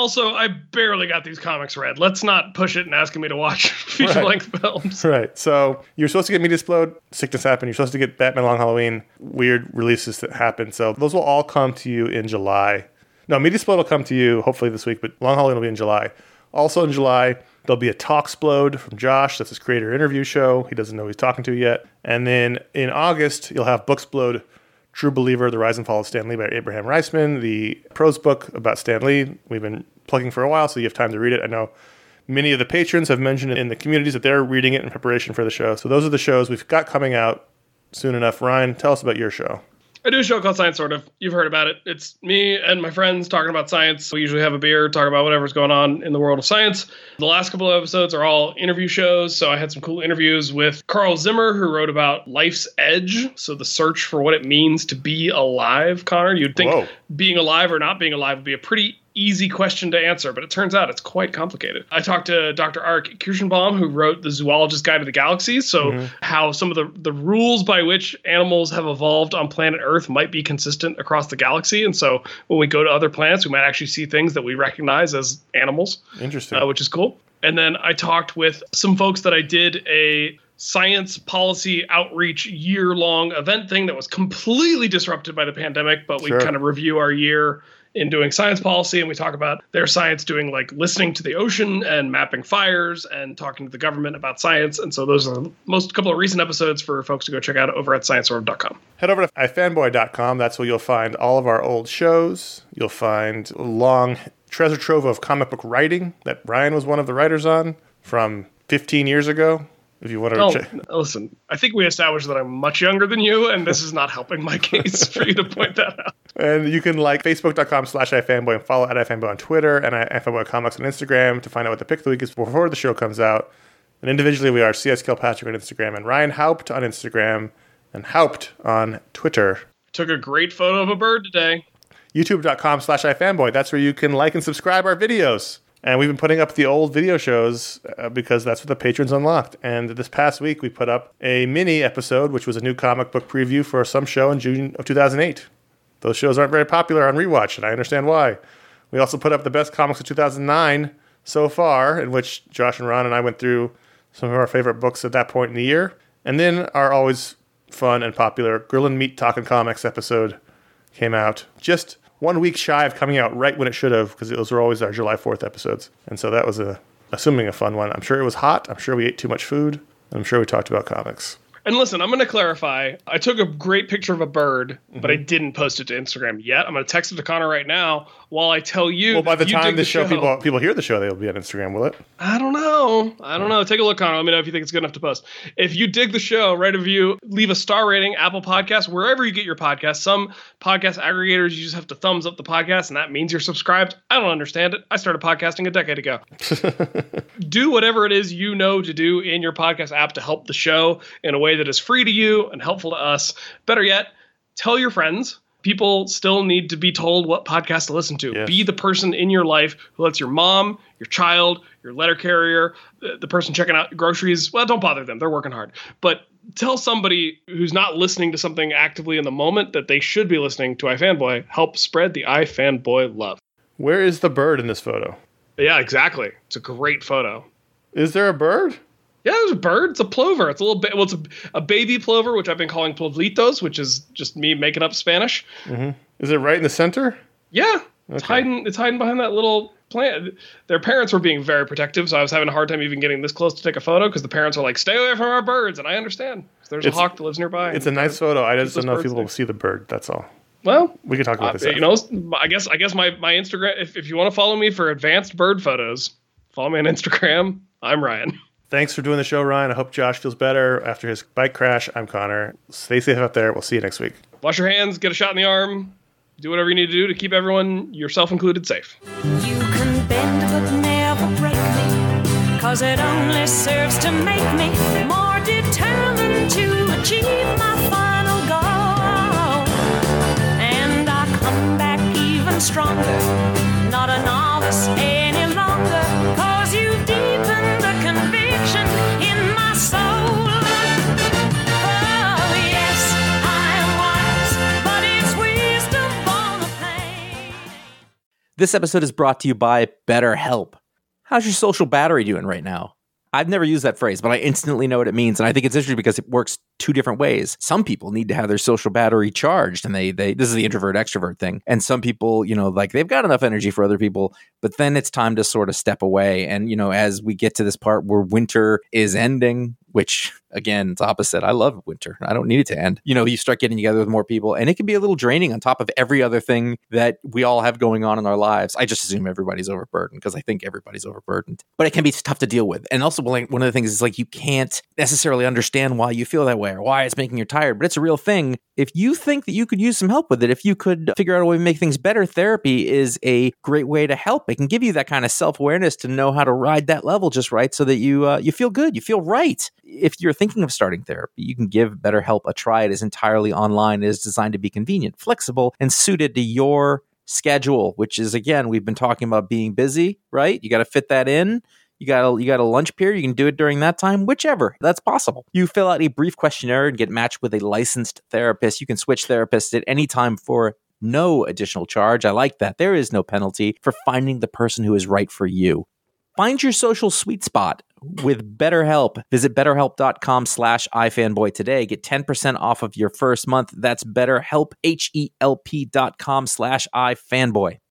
Also, I barely got these comics read. Let's not push it and asking me to watch feature-length right. films. Right. So you're supposed to get Media Explode. Sickness happened. You're supposed to get Batman Long Halloween. Weird releases that happen. So those will all come to you in July. No, Media Explode will come to you hopefully this week, but Long Halloween will be in July. Also in July, there'll be a Talksplode from Josh. That's his creator interview show. He doesn't know who he's talking to yet. And then in August, you'll have Booksplode, True Believer, The Rise and Fall of Stan Lee by Abraham Reisman, the prose book about Stan Lee. We've been plugging for a while, so you have time to read it. I know many of the patrons have mentioned in the communities that they're reading it in preparation for the show. So those are the shows we've got coming out soon enough. Ryan, tell us about your show. I do a show called Science Sort of. You've heard about it. It's me and my friends talking about science. We usually have a beer, talk about whatever's going on in the world of science. The last couple of episodes are all interview shows. So I had some cool interviews with Carl Zimmer, who wrote about Life's Edge. So the search for what it means to be alive, Connor. You'd think Whoa. being alive or not being alive would be a pretty easy question to answer, but it turns out it's quite complicated. I talked to Doctor Arik Kirschenbaum, who wrote The Zoologist's Guide to the Galaxy, so mm-hmm. how some of the, the rules by which animals have evolved on planet Earth might be consistent across the galaxy, and so when we go to other planets, we might actually see things that we recognize as animals. Interesting. Uh, which is cool. And then I talked with some folks that I did a science policy outreach year-long event thing that was completely disrupted by the pandemic, but we sure. kind of review our year in doing science policy, and we talk about their science doing like listening to the ocean and mapping fires and talking to the government about science. And so those are the most couple of recent episodes for folks to go check out over at science sort of dot com. Head over to i fanboy dot com. That's where you'll find all of our old shows. You'll find a long treasure trove of comic book writing that Ryan was one of the writers on from fifteen years ago. If you want to oh, check. Listen, I think we established that I'm much younger than you, and this is not helping my case for you to point that out. And you can like facebook dot com slash ifanboy and follow at ifanboy on Twitter and ifanboy comics on Instagram to find out what the pick of the week is before the show comes out. And individually, we are C S Kilpatrick on Instagram and Ryan Haupt on Instagram and Haupt on Twitter. Took a great photo of a bird today. youtube dot com slash ifanboy. That's where you can like and subscribe our videos. And we've been putting up the old video shows uh, because that's what the patrons unlocked. And this past week, we put up a mini episode, which was a new comic book preview for some show in June of two thousand eight. Those shows aren't very popular on Rewatch, and I understand why. We also put up the best comics of two thousand nine so far, in which Josh and Ron and I went through some of our favorite books at that point in the year. And then our always fun and popular Grill and Meat Talking Comics episode came out just one week shy of coming out right when it should have, because those were always our July fourth episodes. And so that was, a, assuming, a fun one. I'm sure it was hot. I'm sure we ate too much food. And I'm sure we talked about comics. And listen, I'm going to clarify. I took a great picture of a bird, mm-hmm. but I didn't post it to Instagram yet. I'm going to text it to Connor right now while I tell you. Well, by the you time the the show, show people people hear the show, they'll be on Instagram, will it? I don't know. I don't know. Take a look, Connor. Let me know if you think it's good enough to post. If you dig the show, write a review, leave a star rating, Apple Podcasts, wherever you get your podcasts. Some podcast aggregators, you just have to thumbs up the podcast, and that means you're subscribed. I don't understand it. I started podcasting a decade ago. Do whatever it is you know to do in your podcast app to help the show in a way that is free to you and helpful to us. Better yet, tell your friends. People still need to be told what podcast to listen to. Yes. Be the person in your life who lets your mom, your child, your letter carrier, the, the person checking out groceries. Well, don't bother them. They're working hard. But tell somebody who's not listening to something actively in the moment that they should be listening to iFanboy. Help spread the iFanboy love. Where is the bird in this photo? Yeah, exactly. It's a great photo. Is there a bird? Yeah, there's a bird. It's a plover. It's a little bit. Well, it's a, a baby plover, which I've been calling plovlitos, which is just me making up Spanish. Mm-hmm. Is it right in the center? Yeah, it's okay. hiding. It's hiding behind that little plant. Their parents were being very protective, so I was having a hard time even getting this close to take a photo because the parents are like, "Stay away from our birds," and I understand. There's it's, a hawk that lives nearby. It's a nice photo. I just don't know if people will see the bird. That's all. Well, we can talk about uh, this. You know, I guess. I guess my my Instagram. If if you want to follow me for advanced bird photos, follow me on Instagram. I'm Ryan. Thanks for doing the show, Ryan. I hope Josh feels better after his bike crash. I'm Connor. Stay safe out there. We'll see you next week. Wash your hands, get a shot in the arm, do whatever you need to do to keep everyone, yourself included, safe. You can bend but never break me, 'cause it only serves to make me more determined to achieve my final goal. And I come back even stronger, not a novice any longer, 'cause you've deepened the conviction in my soul. Oh yes, I am wise, but it's wisdom born of pain. This episode is brought to you by BetterHelp. How's your social battery doing right now? I've never used that phrase, but I instantly know what it means. And I think it's interesting because it works two different ways. Some people need to have their social battery charged, and they, they, this is the introvert extrovert thing. And some people, you know, like they've got enough energy for other people, but then it's time to sort of step away. And, you know, as we get to this part where winter is ending, which again, it's opposite. I love winter. I don't need it to end. You know, you start getting together with more people, and it can be a little draining on top of every other thing that we all have going on in our lives. I just assume everybody's overburdened because I think everybody's overburdened, but it can be tough to deal with. And also, like, one of the things is like, you can't necessarily understand why you feel that way or why it's making you tired, but it's a real thing. If you think that you could use some help with it, if you could figure out a way to make things better, therapy is a great way to help. It can give you that kind of self-awareness to know how to ride that level just right so that you uh, you feel good, you feel right. If you're thinking of starting therapy, you can give BetterHelp a try. It is entirely online. It is designed to be convenient, flexible, and suited to your schedule, which is, again, we've been talking about being busy, right? You got to fit that in. You got a, you got a lunch period. You can do it during that time, whichever. That's possible. You fill out a brief questionnaire and get matched with a licensed therapist. You can switch therapists at any time for no additional charge. I like that. There is no penalty for finding the person who is right for you. Find your social sweet spot with BetterHelp. Visit betterhelp.com slash ifanboy today. Get ten percent off of your first month. That's BetterHelp, H E L P dot com slash ifanboy.